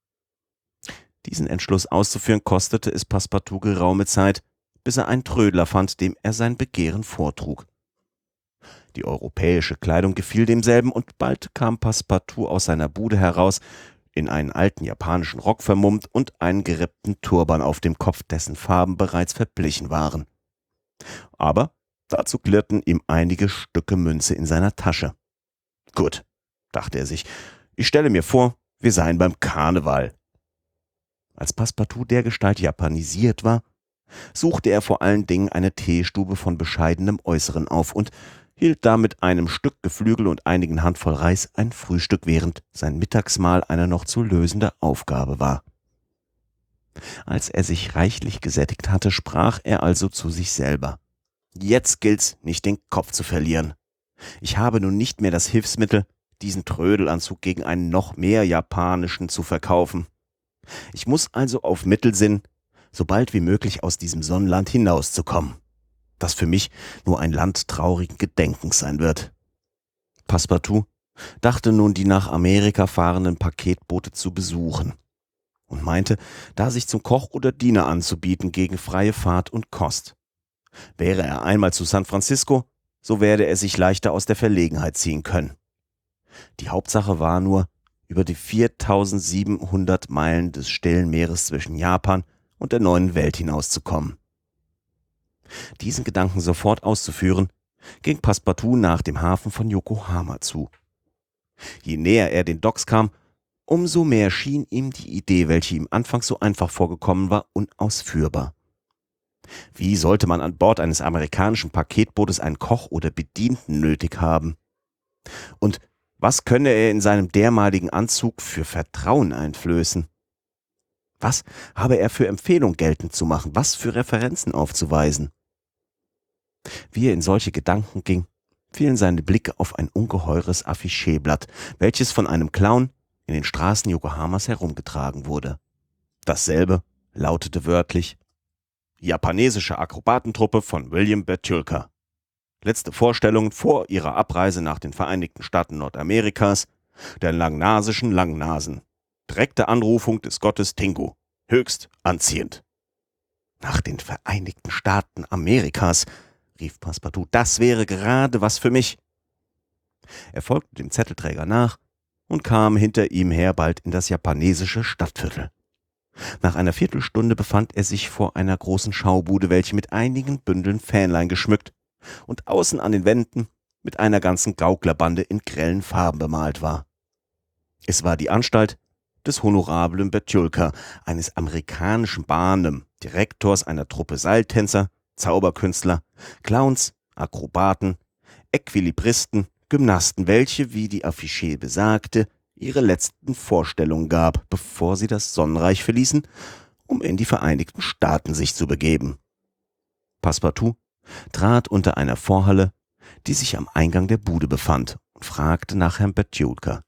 Diesen Entschluss auszuführen, kostete es Passepartout geraume Zeit, bis er einen Trödler fand, dem er sein Begehren vortrug. Die europäische Kleidung gefiel demselben, und bald kam Passepartout aus seiner Bude heraus, in einen alten japanischen Rock vermummt und einen gerippten Turban auf dem Kopf, dessen Farben bereits verblichen waren. Aber dazu klirrten ihm einige Stücke Münze in seiner Tasche. Gut, dachte er sich, ich stelle mir vor, wir seien beim Karneval. Als Passepartout dergestalt japanisiert war, suchte er vor allen Dingen eine Teestube von bescheidenem Äußeren auf und hielt da mit einem Stück Geflügel und einigen Handvoll Reis ein Frühstück, während sein Mittagsmahl eine noch zu lösende Aufgabe war. Als er sich reichlich gesättigt hatte, sprach er also zu sich selber: Jetzt gilt's, nicht den Kopf zu verlieren. Ich habe nun nicht mehr das Hilfsmittel, diesen Trödelanzug gegen einen noch mehr japanischen zu verkaufen. Ich muss also auf Mittel sinnen, so bald wie möglich aus diesem Sonnenland hinauszukommen, das für mich nur ein Land traurigen Gedenkens sein wird. Passepartout dachte nun, die nach Amerika fahrenden Paketboote zu besuchen und meinte, da sich zum Koch oder Diener anzubieten gegen freie Fahrt und Kost. Wäre er einmal zu San Francisco, so werde er sich leichter aus der Verlegenheit ziehen können. Die Hauptsache war nur, über die 4700 Meilen des stillen Meeres zwischen Japan und der neuen Welt hinauszukommen. Diesen Gedanken sofort auszuführen, ging Passepartout nach dem Hafen von Yokohama zu. Je näher er den Docks kam, umso mehr schien ihm die Idee, welche ihm anfangs so einfach vorgekommen war, unausführbar. Wie sollte man an Bord eines amerikanischen Paketbootes einen Koch oder Bedienten nötig haben? Und was könne er in seinem dermaligen Anzug für Vertrauen einflößen? Was habe er für Empfehlung geltend zu machen? Was für Referenzen aufzuweisen? Wie er in solche Gedanken ging, fielen seine Blicke auf ein ungeheures Afficheblatt, welches von einem Clown in den Straßen Yokohamas herumgetragen wurde. Dasselbe lautete wörtlich: Japanesische Akrobatentruppe von William Betulker. Letzte Vorstellung vor ihrer Abreise nach den Vereinigten Staaten Nordamerikas, der Langnasischen Langnasen. Direkte Anrufung des Gottes Tingu. Höchst anziehend. Nach den Vereinigten Staaten Amerikas, rief Passepartout, das wäre gerade was für mich. Er folgte dem Zettelträger nach und kam hinter ihm her bald in das japanesische Stadtviertel. Nach einer Viertelstunde befand er sich vor einer großen Schaubude, welche mit einigen Bündeln Fähnlein geschmückt und außen an den Wänden mit einer ganzen Gauklerbande in grellen Farben bemalt war. Es war die Anstalt des honorablen Betulker, eines amerikanischen Barnum, Direktors einer Truppe Seiltänzer, Zauberkünstler, Clowns, Akrobaten, Equilibristen, Gymnasten, welche, wie die Affiche besagte, ihre letzten Vorstellungen gab, bevor sie das Sonnenreich verließen, um in die Vereinigten Staaten sich zu begeben. Passepartout trat unter einer Vorhalle, die sich am Eingang der Bude befand, und fragte nach Herrn Betulker.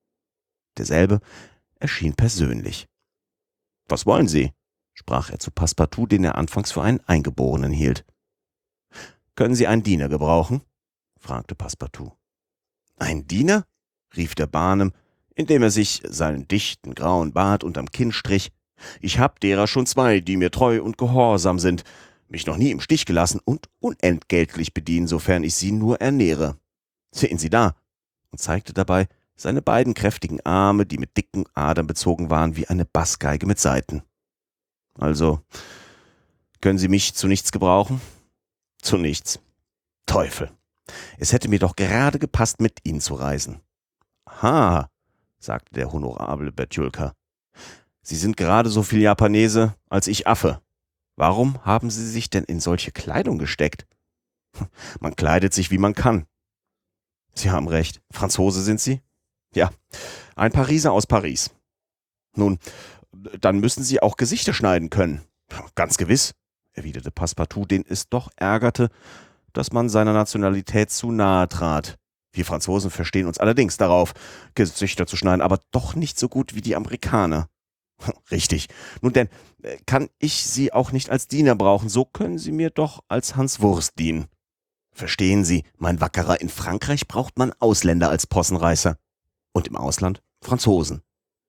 Derselbe erschien persönlich. »Was wollen Sie?« sprach er zu Passepartout, den er anfangs für einen Eingeborenen hielt. »Können Sie einen Diener gebrauchen?« fragte Passepartout. »Ein Diener?« rief der Barnum, indem er sich seinen dichten grauen Bart unterm Kinn strich. »Ich hab derer schon 2, die mir treu und gehorsam sind, mich noch nie im Stich gelassen und unentgeltlich bedienen, sofern ich sie nur ernähre. Sehen Sie da!« und zeigte dabei seine beiden kräftigen Arme, die mit dicken Adern bezogen waren wie eine Bassgeige mit Saiten. »Also, können Sie mich zu nichts gebrauchen?« »Zu nichts. Teufel! Es hätte mir doch gerade gepasst, mit Ihnen zu reisen.« »Ha«, sagte der honorable Betulker. »Sie sind gerade so viel Japanese als ich Affe. Warum haben Sie sich denn in solche Kleidung gesteckt?« »Man kleidet sich, wie man kann.« »Sie haben recht. Franzose sind Sie?« »Ja, ein Pariser aus Paris.« »Nun, dann müssen Sie auch Gesichter schneiden können.« »Ganz gewiss«, erwiderte Passepartout, den es doch ärgerte, dass man seiner Nationalität zu nahe trat. Wir Franzosen verstehen uns allerdings darauf, Gesichter zu schneiden, aber doch nicht so gut wie die Amerikaner. Richtig. Nun denn, kann ich Sie auch nicht als Diener brauchen, so können Sie mir doch als Hans Wurst dienen. Verstehen Sie, mein Wackerer, in Frankreich braucht man Ausländer als Possenreißer. Und im Ausland Franzosen.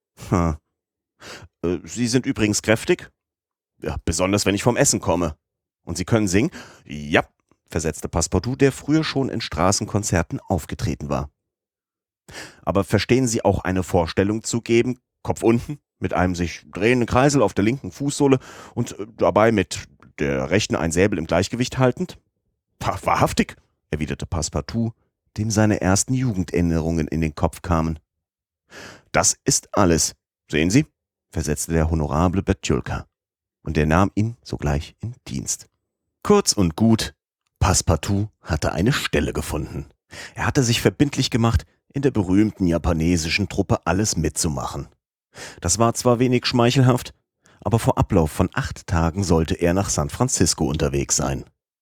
Sie sind übrigens kräftig? Ja, besonders wenn ich vom Essen komme. Und Sie können singen? Ja, versetzte Passepartout, der früher schon in Straßenkonzerten aufgetreten war. Aber verstehen Sie auch eine Vorstellung zu geben, Kopf unten, mit einem sich drehenden Kreisel auf der linken Fußsohle und dabei mit der rechten ein Säbel im Gleichgewicht haltend? Wahrhaftig, erwiderte Passepartout, dem seine ersten Jugenderinnerungen in den Kopf kamen. Das ist alles, sehen Sie, versetzte der honorable Betulker, und er nahm ihn sogleich in Dienst. Kurz und gut, Passepartout hatte eine Stelle gefunden. Er hatte sich verbindlich gemacht, in der berühmten japanesischen Truppe alles mitzumachen. Das war zwar wenig schmeichelhaft, aber vor Ablauf von 8 Tagen sollte er nach San Francisco unterwegs sein.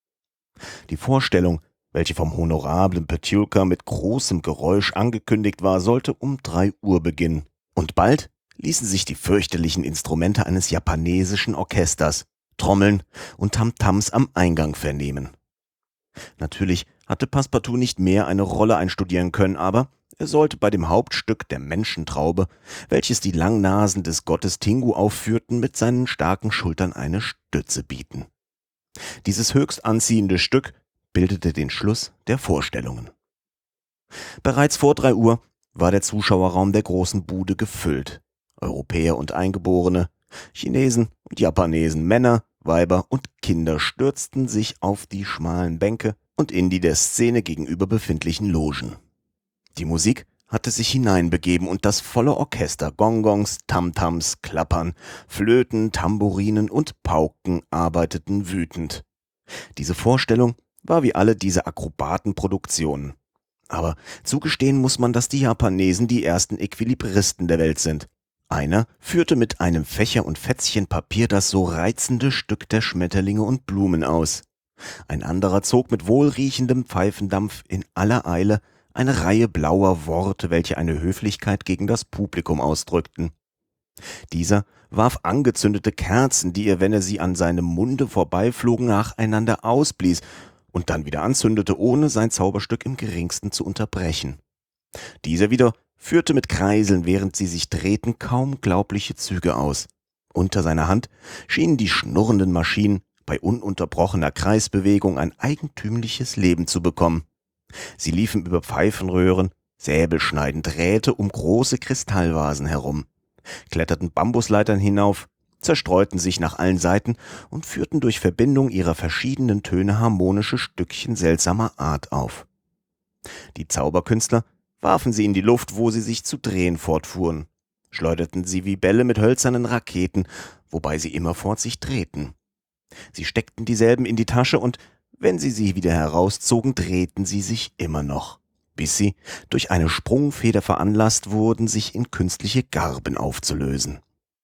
Die Vorstellung, welche vom honorablen Petulka mit großem Geräusch angekündigt war, sollte um 3 Uhr beginnen. Und bald ließen sich die fürchterlichen Instrumente eines japanesischen Orchesters, Trommeln und Tamtams am Eingang vernehmen. Natürlich hatte Passepartout nicht mehr eine Rolle einstudieren können, aber er sollte bei dem Hauptstück der Menschentraube, welches die Langnasen des Gottes Tingu aufführten, mit seinen starken Schultern eine Stütze bieten. Dieses höchst anziehende Stück bildete den Schluss der Vorstellungen. Bereits vor 3 Uhr war der Zuschauerraum der großen Bude gefüllt. Europäer und Eingeborene, Chinesen und Japanesen, Männer, Weiber und Kinder stürzten sich auf die schmalen Bänke und in die der Szene gegenüber befindlichen Logen. Die Musik hatte sich hineinbegeben und das volle Orchester, Gonggongs, Tamtams, Klappern, Flöten, Tambourinen und Pauken arbeiteten wütend. Diese Vorstellung war wie alle diese Akrobatenproduktionen. Aber zugestehen muss man, dass die Japanesen die ersten Equilibristen der Welt sind. Einer führte mit einem Fächer und Fetzchen Papier das so reizende Stück der Schmetterlinge und Blumen aus. Ein anderer zog mit wohlriechendem Pfeifendampf in aller Eile eine Reihe blauer Worte, welche eine Höflichkeit gegen das Publikum ausdrückten. Dieser warf angezündete Kerzen, die er, wenn er sie an seinem Munde vorbeiflogen, nacheinander ausblies und dann wieder anzündete, ohne sein Zauberstück im geringsten zu unterbrechen. Dieser wieder führte mit Kreiseln, während sie sich drehten, kaum glaubliche Züge aus. Unter seiner Hand schienen die schnurrenden Maschinen bei ununterbrochener Kreisbewegung ein eigentümliches Leben zu bekommen. Sie liefen über Pfeifenröhren, Säbelschneiden, Drähte um große Kristallvasen herum, kletterten Bambusleitern hinauf, zerstreuten sich nach allen Seiten und führten durch Verbindung ihrer verschiedenen Töne harmonische Stückchen seltsamer Art auf. Die Zauberkünstler warfen sie in die Luft, wo sie sich zu drehen fortfuhren, schleuderten sie wie Bälle mit hölzernen Raketen, wobei sie immerfort sich drehten. Sie steckten dieselben in die Tasche und, wenn sie wieder herauszogen, drehten sie sich immer noch, bis sie, durch eine Sprungfeder veranlasst wurden, sich in künstliche Garben aufzulösen.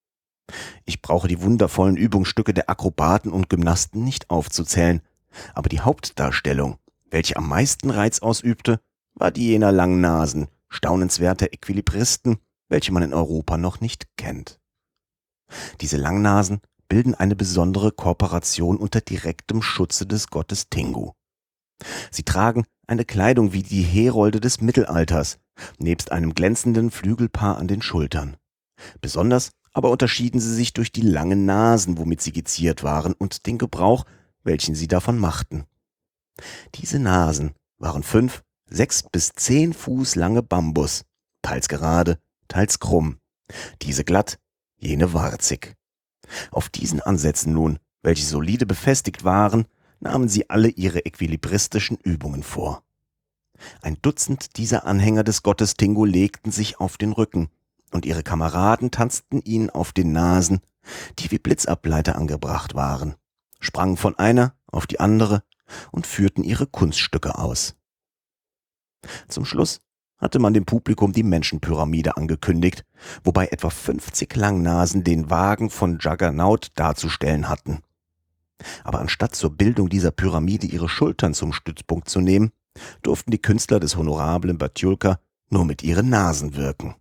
Ich brauche die wundervollen Übungsstücke der Akrobaten und Gymnasten nicht aufzuzählen, aber die Hauptdarstellung, welche am meisten Reiz ausübte, war die jener Langnasen, staunenswerter Equilibristen, welche man in Europa noch nicht kennt. Diese Langnasen bilden eine besondere Kooperation unter direktem Schutze des Gottes Tingu. Sie tragen eine Kleidung wie die Herolde des Mittelalters, nebst einem glänzenden Flügelpaar an den Schultern. Besonders aber unterschieden sie sich durch die langen Nasen, womit sie geziert waren, und den Gebrauch, welchen sie davon machten. Diese Nasen waren 5, 6 bis 10 Fuß lange Bambus, teils gerade, teils krumm, diese glatt, jene warzig. Auf diesen Ansätzen nun, welche solide befestigt waren, nahmen sie alle ihre equilibristischen Übungen vor. Ein Dutzend dieser Anhänger des Gottes Tingu legten sich auf den Rücken, und ihre Kameraden tanzten ihnen auf den Nasen, die wie Blitzableiter angebracht waren, sprangen von einer auf die andere und führten ihre Kunststücke aus. Zum Schluss hatte man dem Publikum die Menschenpyramide angekündigt, wobei etwa 50 Langnasen den Wagen von Juggernaut darzustellen hatten. Aber anstatt zur Bildung dieser Pyramide ihre Schultern zum Stützpunkt zu nehmen, durften die Künstler des honorablen Petulka nur mit ihren Nasen wirken.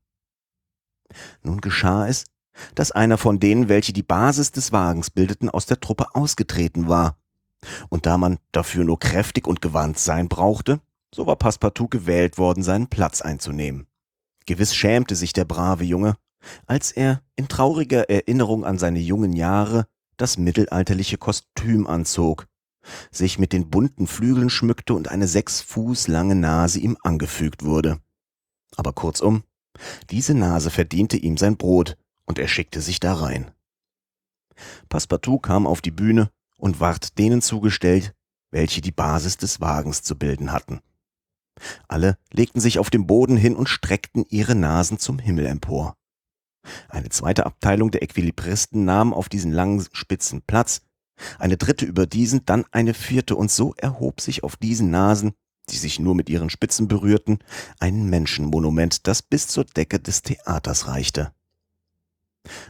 Nun geschah es, dass einer von denen, welche die Basis des Wagens bildeten, aus der Truppe ausgetreten war. Und da man dafür nur kräftig und gewandt sein brauchte, so war Passepartout gewählt worden, seinen Platz einzunehmen. Gewiss schämte sich der brave Junge, als er in trauriger Erinnerung an seine jungen Jahre das mittelalterliche Kostüm anzog, sich mit den bunten Flügeln schmückte und eine 6 Fuß lange Nase ihm angefügt wurde. Aber kurzum, diese Nase verdiente ihm sein Brot, und er schickte sich da rein. Passepartout kam auf die Bühne und ward denen zugestellt, welche die Basis des Wagens zu bilden hatten. Alle legten sich auf dem Boden hin und streckten ihre Nasen zum Himmel empor. Eine zweite Abteilung der Equilibristen nahm auf diesen langen Spitzen Platz, eine dritte über diesen, dann eine vierte, und so erhob sich auf diesen Nasen, die sich nur mit ihren Spitzen berührten, ein Menschenmonument, das bis zur Decke des Theaters reichte. Nun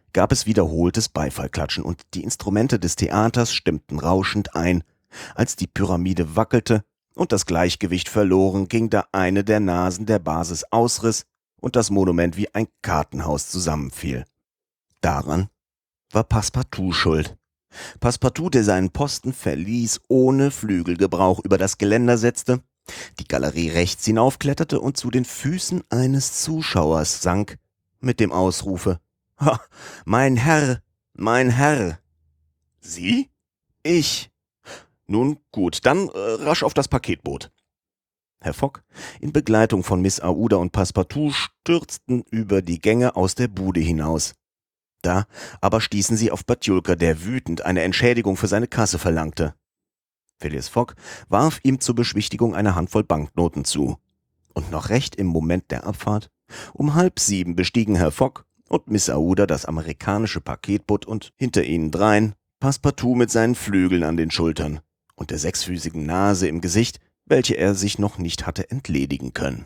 gab es wiederholtes Beifallklatschen und die Instrumente des Theaters stimmten rauschend ein. Als die Pyramide wackelte und das Gleichgewicht verloren ging, da eine der Nasen der Basis ausriss und das Monument wie ein Kartenhaus zusammenfiel. Daran war Passepartout schuld. Passepartout, der seinen Posten verließ, ohne Flügelgebrauch über das Geländer setzte, die Galerie rechts hinaufkletterte und zu den Füßen eines Zuschauers sank, mit dem Ausrufe: »Ha, mein Herr, mein Herr!« »Sie? Ich? Nun gut, dann rasch auf das Paketboot.« Herr Fogg, in Begleitung von Miss Aouda und Passepartout, stürzten über die Gänge aus der Bude hinaus. Da aber stießen sie auf Batulcar, der wütend eine Entschädigung für seine Kasse verlangte. Phileas Fogg warf ihm zur Beschwichtigung eine Handvoll Banknoten zu. Und noch recht im Moment der Abfahrt, um 6:30 bestiegen Herr Fogg und Miss Aouda das amerikanische Paketboot und hinter ihnen drein Passepartout mit seinen Flügeln an den Schultern und der sechsfüßigen Nase im Gesicht, welche er sich noch nicht hatte entledigen können.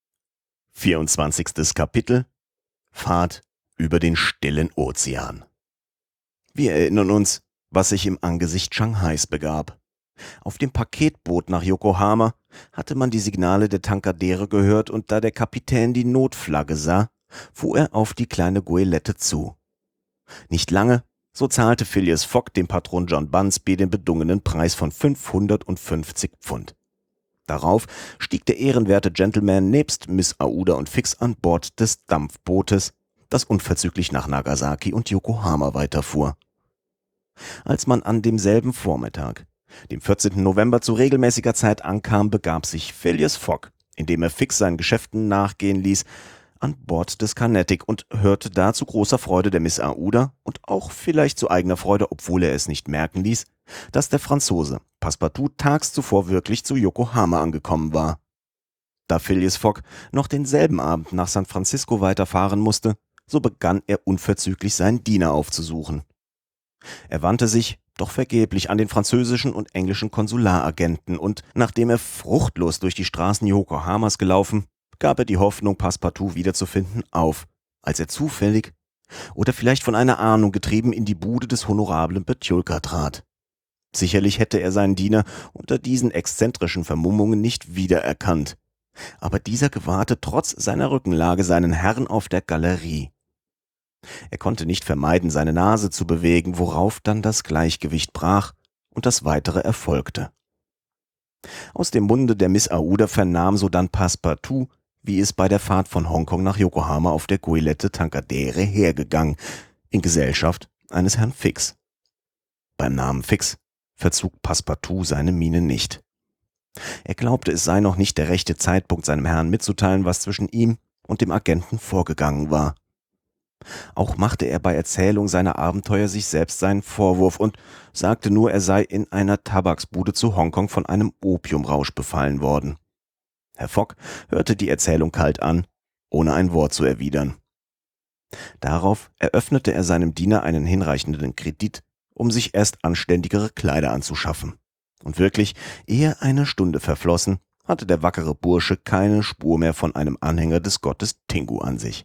24. Kapitel: Fahrt über den stillen Ozean. Wir erinnern uns, was sich im Angesicht Shanghais begab. Auf dem Paketboot nach Yokohama hatte man die Signale der Tankadere gehört, und da der Kapitän die Notflagge sah, fuhr er auf die kleine Goélette zu. Nicht lange, so zahlte Phileas Fogg dem Patron John Bunsby den bedungenen Preis von 550 Pfund. Darauf stieg der ehrenwerte Gentleman nebst Miss Aouda und Fix an Bord des Dampfbootes, das unverzüglich nach Nagasaki und Yokohama weiterfuhr. Als man an demselben Vormittag, dem 14. November, zu regelmäßiger Zeit ankam, begab sich Phileas Fogg, indem er Fix seinen Geschäften nachgehen ließ, an Bord des Carnatic und hörte da zu großer Freude der Miss Aouda und auch vielleicht zu eigener Freude, obwohl er es nicht merken ließ, dass der Franzose Passepartout tags zuvor wirklich zu Yokohama angekommen war. Da Phileas Fogg noch denselben Abend nach San Francisco weiterfahren musste, so begann er unverzüglich seinen Diener aufzusuchen. Er wandte sich, doch vergeblich, an den französischen und englischen Konsularagenten und, nachdem er fruchtlos durch die Straßen Yokohamas gelaufen, gab er die Hoffnung, Passepartout wiederzufinden, auf, als er zufällig oder vielleicht von einer Ahnung getrieben in die Bude des honorablen Batulcar trat. Sicherlich hätte er seinen Diener unter diesen exzentrischen Vermummungen nicht wiedererkannt, aber dieser gewahrte trotz seiner Rückenlage seinen Herrn auf der Galerie. Er konnte nicht vermeiden, seine Nase zu bewegen, worauf dann das Gleichgewicht brach und das Weitere erfolgte. Aus dem Munde der Miss Aouda vernahm sodann Passepartout, wie es bei der Fahrt von Hongkong nach Yokohama auf der Goélette Tankadere hergegangen, in Gesellschaft eines Herrn Fix. Beim Namen Fix verzog Passepartout seine Miene nicht. Er glaubte, es sei noch nicht der rechte Zeitpunkt, seinem Herrn mitzuteilen, was zwischen ihm und dem Agenten vorgegangen war. Auch machte er bei Erzählung seiner Abenteuer sich selbst seinen Vorwurf und sagte nur, er sei in einer Tabaksbude zu Hongkong von einem Opiumrausch befallen worden. Herr Fogg hörte die Erzählung kalt an, ohne ein Wort zu erwidern. Darauf eröffnete er seinem Diener einen hinreichenden Kredit, um sich erst anständigere Kleider anzuschaffen. Und wirklich, ehe eine Stunde verflossen, hatte der wackere Bursche keine Spur mehr von einem Anhänger des Gottes Tingu an sich.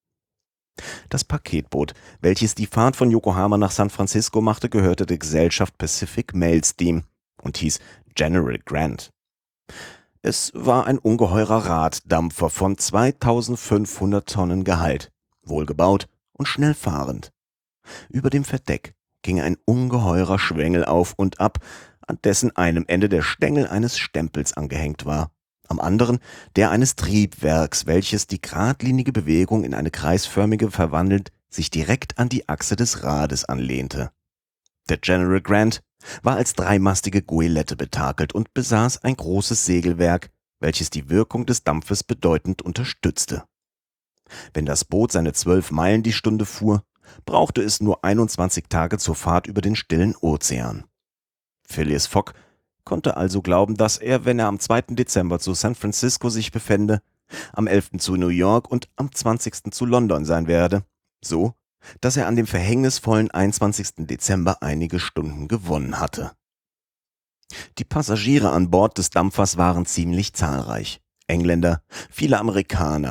Das Paketboot, welches die Fahrt von Yokohama nach San Francisco machte, gehörte der Gesellschaft Pacific Mail Steam und hieß General Grant. Es war ein ungeheurer Raddampfer von 2500 Tonnen Gehalt, wohlgebaut und schnell fahrend. Über dem Verdeck ging ein ungeheurer Schwengel auf und ab, an dessen einem Ende der Stängel eines Stempels angehängt war, am anderen der eines Triebwerks, welches die geradlinige Bewegung in eine kreisförmige verwandelnd sich direkt an die Achse des Rades anlehnte. Der General Grant war als dreimastige Goélette betakelt und besaß ein großes Segelwerk, welches die Wirkung des Dampfes bedeutend unterstützte. Wenn das Boot seine 12 Meilen die Stunde fuhr, brauchte es nur 21 Tage zur Fahrt über den stillen Ozean. Phileas Fogg konnte also glauben, dass er, wenn er am 2. Dezember zu San Francisco sich befände, am 11. zu New York und am 20. zu London sein werde, so dass er an dem verhängnisvollen 21. Dezember einige Stunden gewonnen hatte. Die Passagiere an Bord des Dampfers waren ziemlich zahlreich. Engländer, viele Amerikaner,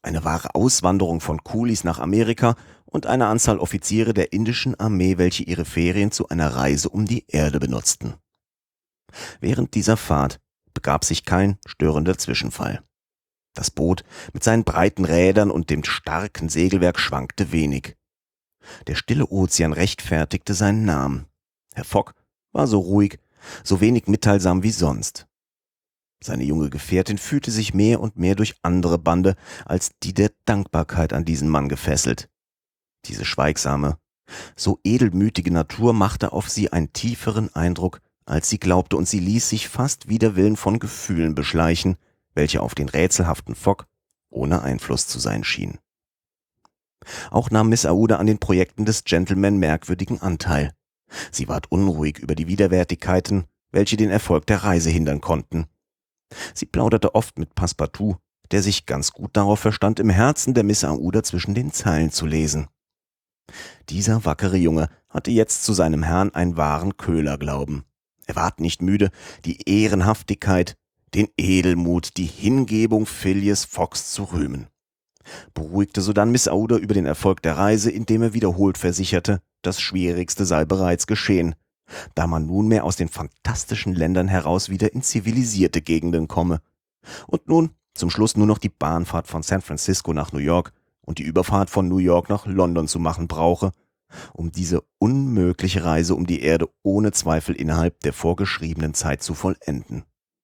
eine wahre Auswanderung von Coolies nach Amerika und eine Anzahl Offiziere der indischen Armee, welche ihre Ferien zu einer Reise um die Erde benutzten. Während dieser Fahrt begab sich kein störender Zwischenfall. Das Boot mit seinen breiten Rädern und dem starken Segelwerk schwankte wenig. Der stille Ozean rechtfertigte seinen Namen. Herr Fogg war so ruhig, so wenig mitteilsam wie sonst. Seine junge Gefährtin fühlte sich mehr und mehr durch andere Bande als die der Dankbarkeit an diesen Mann gefesselt. Diese schweigsame, so edelmütige Natur machte auf sie einen tieferen Eindruck, als sie glaubte, und sie ließ sich fast wider Willen von Gefühlen beschleichen, welche auf den rätselhaften Fogg ohne Einfluss zu sein schienen. Auch nahm Miss Aouda an den Projekten des Gentleman merkwürdigen Anteil. Sie ward unruhig über die Widerwärtigkeiten, welche den Erfolg der Reise hindern konnten. Sie plauderte oft mit Passepartout, der sich ganz gut darauf verstand, im Herzen der Miss Aouda zwischen den Zeilen zu lesen. Dieser wackere Junge hatte jetzt zu seinem Herrn einen wahren Köhlerglauben. Er ward nicht müde, die Ehrenhaftigkeit, den Edelmut, die Hingebung Phileas Foggs zu rühmen. Beruhigte sodann Miss Aouda über den Erfolg der Reise, indem er wiederholt versicherte, das Schwierigste sei bereits geschehen, da man nunmehr aus den fantastischen Ländern heraus wieder in zivilisierte Gegenden komme und nun zum Schluss nur noch die Bahnfahrt von San Francisco nach New York und die Überfahrt von New York nach London zu machen brauche, um diese unmögliche Reise um die Erde ohne Zweifel innerhalb der vorgeschriebenen Zeit zu vollenden.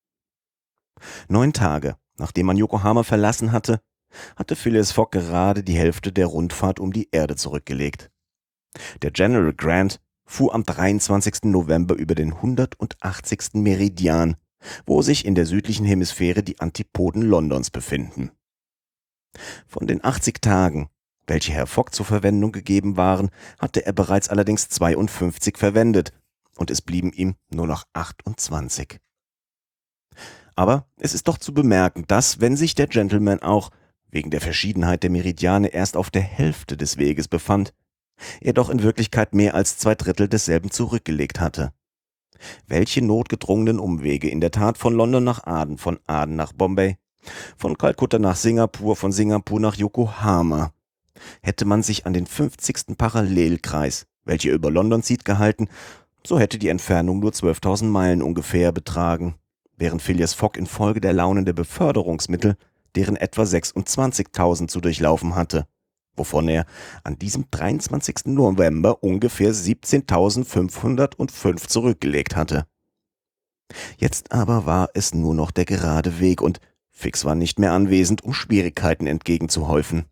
9 Tage, nachdem man Yokohama verlassen hatte Phileas Fogg gerade die Hälfte der Rundfahrt um die Erde zurückgelegt. Der General Grant fuhr am 23. November über den 180. Meridian, wo sich in der südlichen Hemisphäre die Antipoden Londons befinden. Von den 80 Tagen, welche Herr Fogg zur Verwendung gegeben waren, hatte er bereits allerdings 52 verwendet, und es blieben ihm nur noch 28. Aber es ist doch zu bemerken, dass, wenn sich der Gentleman auch wegen der Verschiedenheit der Meridiane erst auf der Hälfte des Weges befand, er doch in Wirklichkeit mehr als 2/3 desselben zurückgelegt hatte. Welche notgedrungenen Umwege in der Tat von London nach Aden, von Aden nach Bombay, von Kalkutta nach Singapur, von Singapur nach Yokohama. Hätte man sich an den 50. Parallelkreis, welcher über London zieht, gehalten, so hätte die Entfernung nur 12.000 Meilen ungefähr betragen, während Phileas Fogg infolge der Launen der Beförderungsmittel deren etwa 26.000 zu durchlaufen hatte, wovon er an diesem 23. November ungefähr 17.505 zurückgelegt hatte. Jetzt aber war es nur noch der gerade Weg und Fix war nicht mehr anwesend, um Schwierigkeiten entgegenzuhäufen.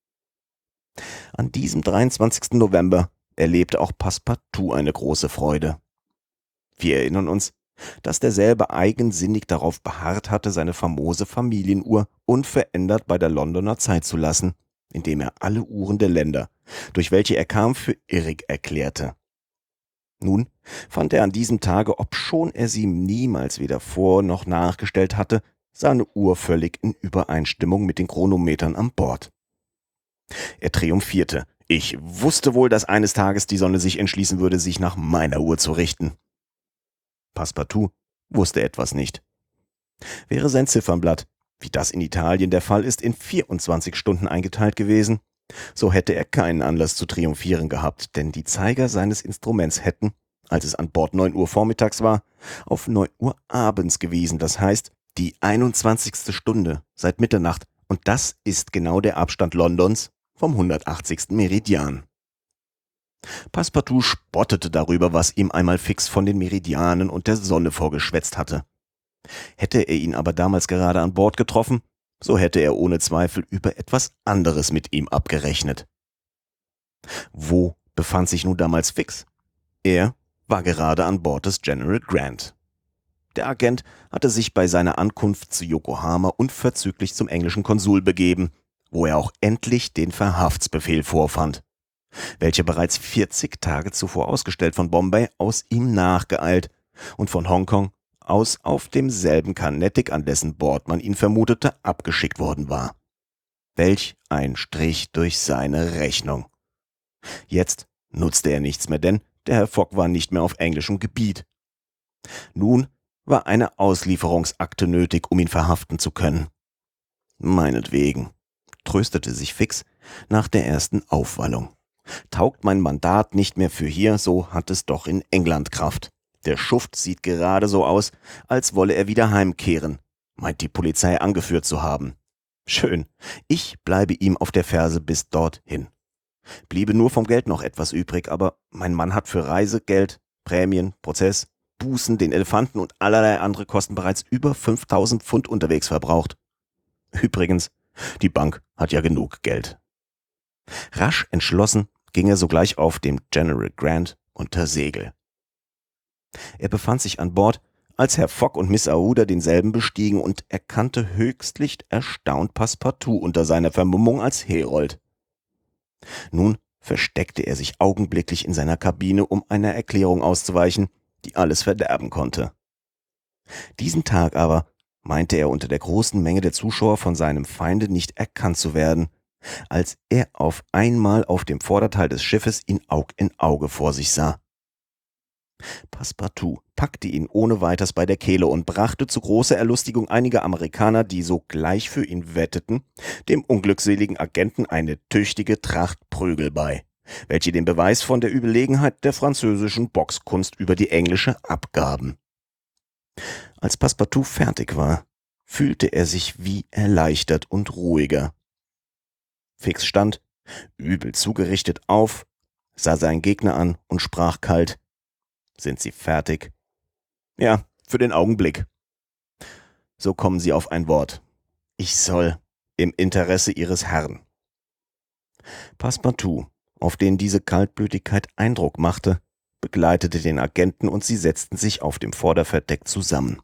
An diesem 23. November erlebte auch Passepartout eine große Freude. Wir erinnern uns, dass derselbe eigensinnig darauf beharrt hatte, seine famose Familienuhr unverändert bei der Londoner Zeit zu lassen, indem er alle Uhren der Länder, durch welche er kam, für irrig erklärte. Nun fand er an diesem Tage, obschon er sie niemals weder vor noch nachgestellt hatte, seine Uhr völlig in Übereinstimmung mit den Chronometern an Bord. Er triumphierte. Ich wusste wohl, dass eines Tages die Sonne sich entschließen würde, sich nach meiner Uhr zu richten. Passepartout wusste etwas nicht. Wäre sein Ziffernblatt, wie das in Italien der Fall ist, in 24 Stunden eingeteilt gewesen, so hätte er keinen Anlass zu triumphieren gehabt, denn die Zeiger seines Instruments hätten, als es an Bord 9 Uhr vormittags war, auf 9 Uhr abends gewiesen, das heißt die 21. Stunde seit Mitternacht, und das ist genau der Abstand Londons vom 180. Meridian. Passepartout spottete darüber, was ihm einmal Fix von den Meridianen und der Sonne vorgeschwätzt hatte. Hätte er ihn aber damals gerade an Bord getroffen, so hätte er ohne Zweifel über etwas anderes mit ihm abgerechnet. Wo befand sich nun damals Fix? Er war gerade an Bord des General Grant. Der Agent hatte sich bei seiner Ankunft zu Yokohama unverzüglich zum englischen Konsul begeben, wo er auch endlich den Verhaftsbefehl vorfand, welcher bereits 40 Tage zuvor ausgestellt von Bombay aus ihm nachgeeilt und von Hongkong aus auf demselben Carnatic, an dessen Bord man ihn vermutete, abgeschickt worden war. Welch ein Strich durch seine Rechnung. Jetzt nutzte er nichts mehr, denn der Herr Fogg war nicht mehr auf englischem Gebiet. Nun war eine Auslieferungsakte nötig, um ihn verhaften zu können. Meinetwegen. tröstete sich Fix nach der ersten Aufwallung. Taugt mein Mandat nicht mehr für hier, so hat es doch in England Kraft. Der Schuft sieht gerade so aus, als wolle er wieder heimkehren, meint die Polizei angeführt zu haben. Schön, ich bleibe ihm auf der Ferse bis dorthin. Bliebe nur vom Geld noch etwas übrig, aber mein Mann hat für Reisegeld, Prämien, Prozess, Bußen, den Elefanten und allerlei andere Kosten bereits über 5.000 Pfund unterwegs verbraucht. Übrigens, die Bank hat ja genug Geld. Rasch entschlossen ging er sogleich auf dem General Grant unter Segel. Er befand sich an Bord, als Herr Fogg und Miss Aouda denselben bestiegen und erkannte höchstlich erstaunt Passepartout unter seiner Vermummung als Herold. Nun versteckte er sich augenblicklich in seiner Kabine, um einer Erklärung auszuweichen, die alles verderben konnte. Diesen Tag aber meinte er unter der großen Menge der Zuschauer von seinem Feinde nicht erkannt zu werden, als er auf einmal auf dem Vorderteil des Schiffes ihn Aug in Auge vor sich sah. Passepartout packte ihn ohne weiters bei der Kehle und brachte zu großer Erlustigung einiger Amerikaner, die sogleich für ihn wetteten, dem unglückseligen Agenten eine tüchtige Tracht Prügel bei, welche den Beweis von der Überlegenheit der französischen Boxkunst über die englische abgaben. Als Passepartout fertig war, fühlte er sich wie erleichtert und ruhiger. Fix stand, übel zugerichtet, auf, sah seinen Gegner an und sprach kalt: »Sind Sie fertig?« »Ja, für den Augenblick.« »So kommen Sie auf ein Wort.« »Ich soll, im Interesse Ihres Herrn.« Passepartout, auf den diese Kaltblütigkeit Eindruck machte, begleitete den Agenten und sie setzten sich auf dem Vorderverdeck zusammen.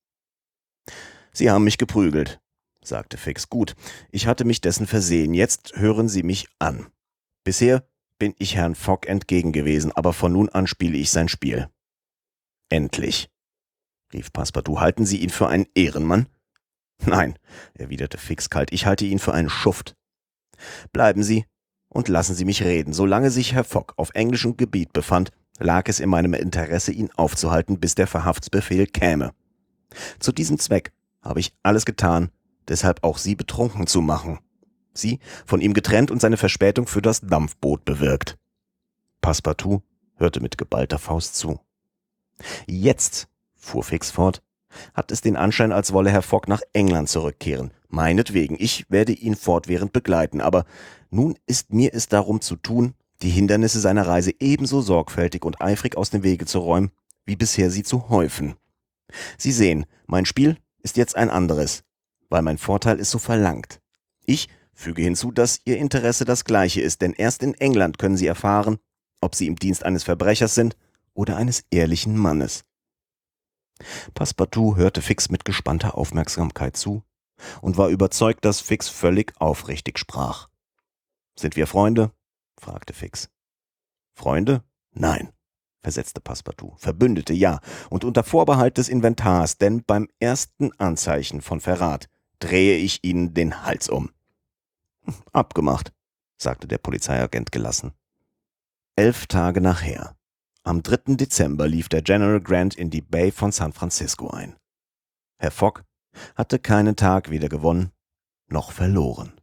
»Sie haben mich geprügelt«, sagte Fix. »Gut, ich hatte mich dessen versehen. Jetzt hören Sie mich an. Bisher bin ich Herrn Fogg entgegen gewesen, aber von nun an spiele ich sein Spiel.« »Endlich«, rief Passepartout. »Halten Sie ihn für einen Ehrenmann?« »Nein«, erwiderte Fix kalt, »ich halte ihn für einen Schuft. Bleiben Sie und lassen Sie mich reden. Solange sich Herr Fogg auf englischem Gebiet befand, lag es in meinem Interesse, ihn aufzuhalten, bis der Verhaftsbefehl käme. Zu diesem Zweck habe ich alles getan, deshalb auch Sie betrunken zu machen. Sie von ihm getrennt und seine Verspätung für das Dampfboot bewirkt.« Passepartout hörte mit geballter Faust zu. »Jetzt«, fuhr Fix fort, »hat es den Anschein, als wolle Herr Fogg nach England zurückkehren. Meinetwegen, ich werde ihn fortwährend begleiten, aber nun ist mir es darum zu tun, die Hindernisse seiner Reise ebenso sorgfältig und eifrig aus dem Wege zu räumen, wie bisher sie zu häufen. Sie sehen, mein Spiel ist jetzt ein anderes, weil mein Vorteil es so verlangt. Ich füge hinzu, dass Ihr Interesse das gleiche ist, denn erst in England können Sie erfahren, ob Sie im Dienst eines Verbrechers sind oder eines ehrlichen Mannes.« Passepartout hörte Fix mit gespannter Aufmerksamkeit zu und war überzeugt, dass Fix völlig aufrichtig sprach. »Sind wir Freunde?« fragte Fix. »Freunde? Nein«, versetzte Passepartout. »Verbündete, ja, und unter Vorbehalt des Inventars, denn beim ersten Anzeichen von Verrat drehe ich Ihnen den Hals um.« »Abgemacht«, sagte der Polizeiagent gelassen. 11 Tage nachher, am 3. Dezember, lief der General Grant in die Bay von San Francisco ein. Herr Fogg hatte keinen Tag weder gewonnen noch verloren.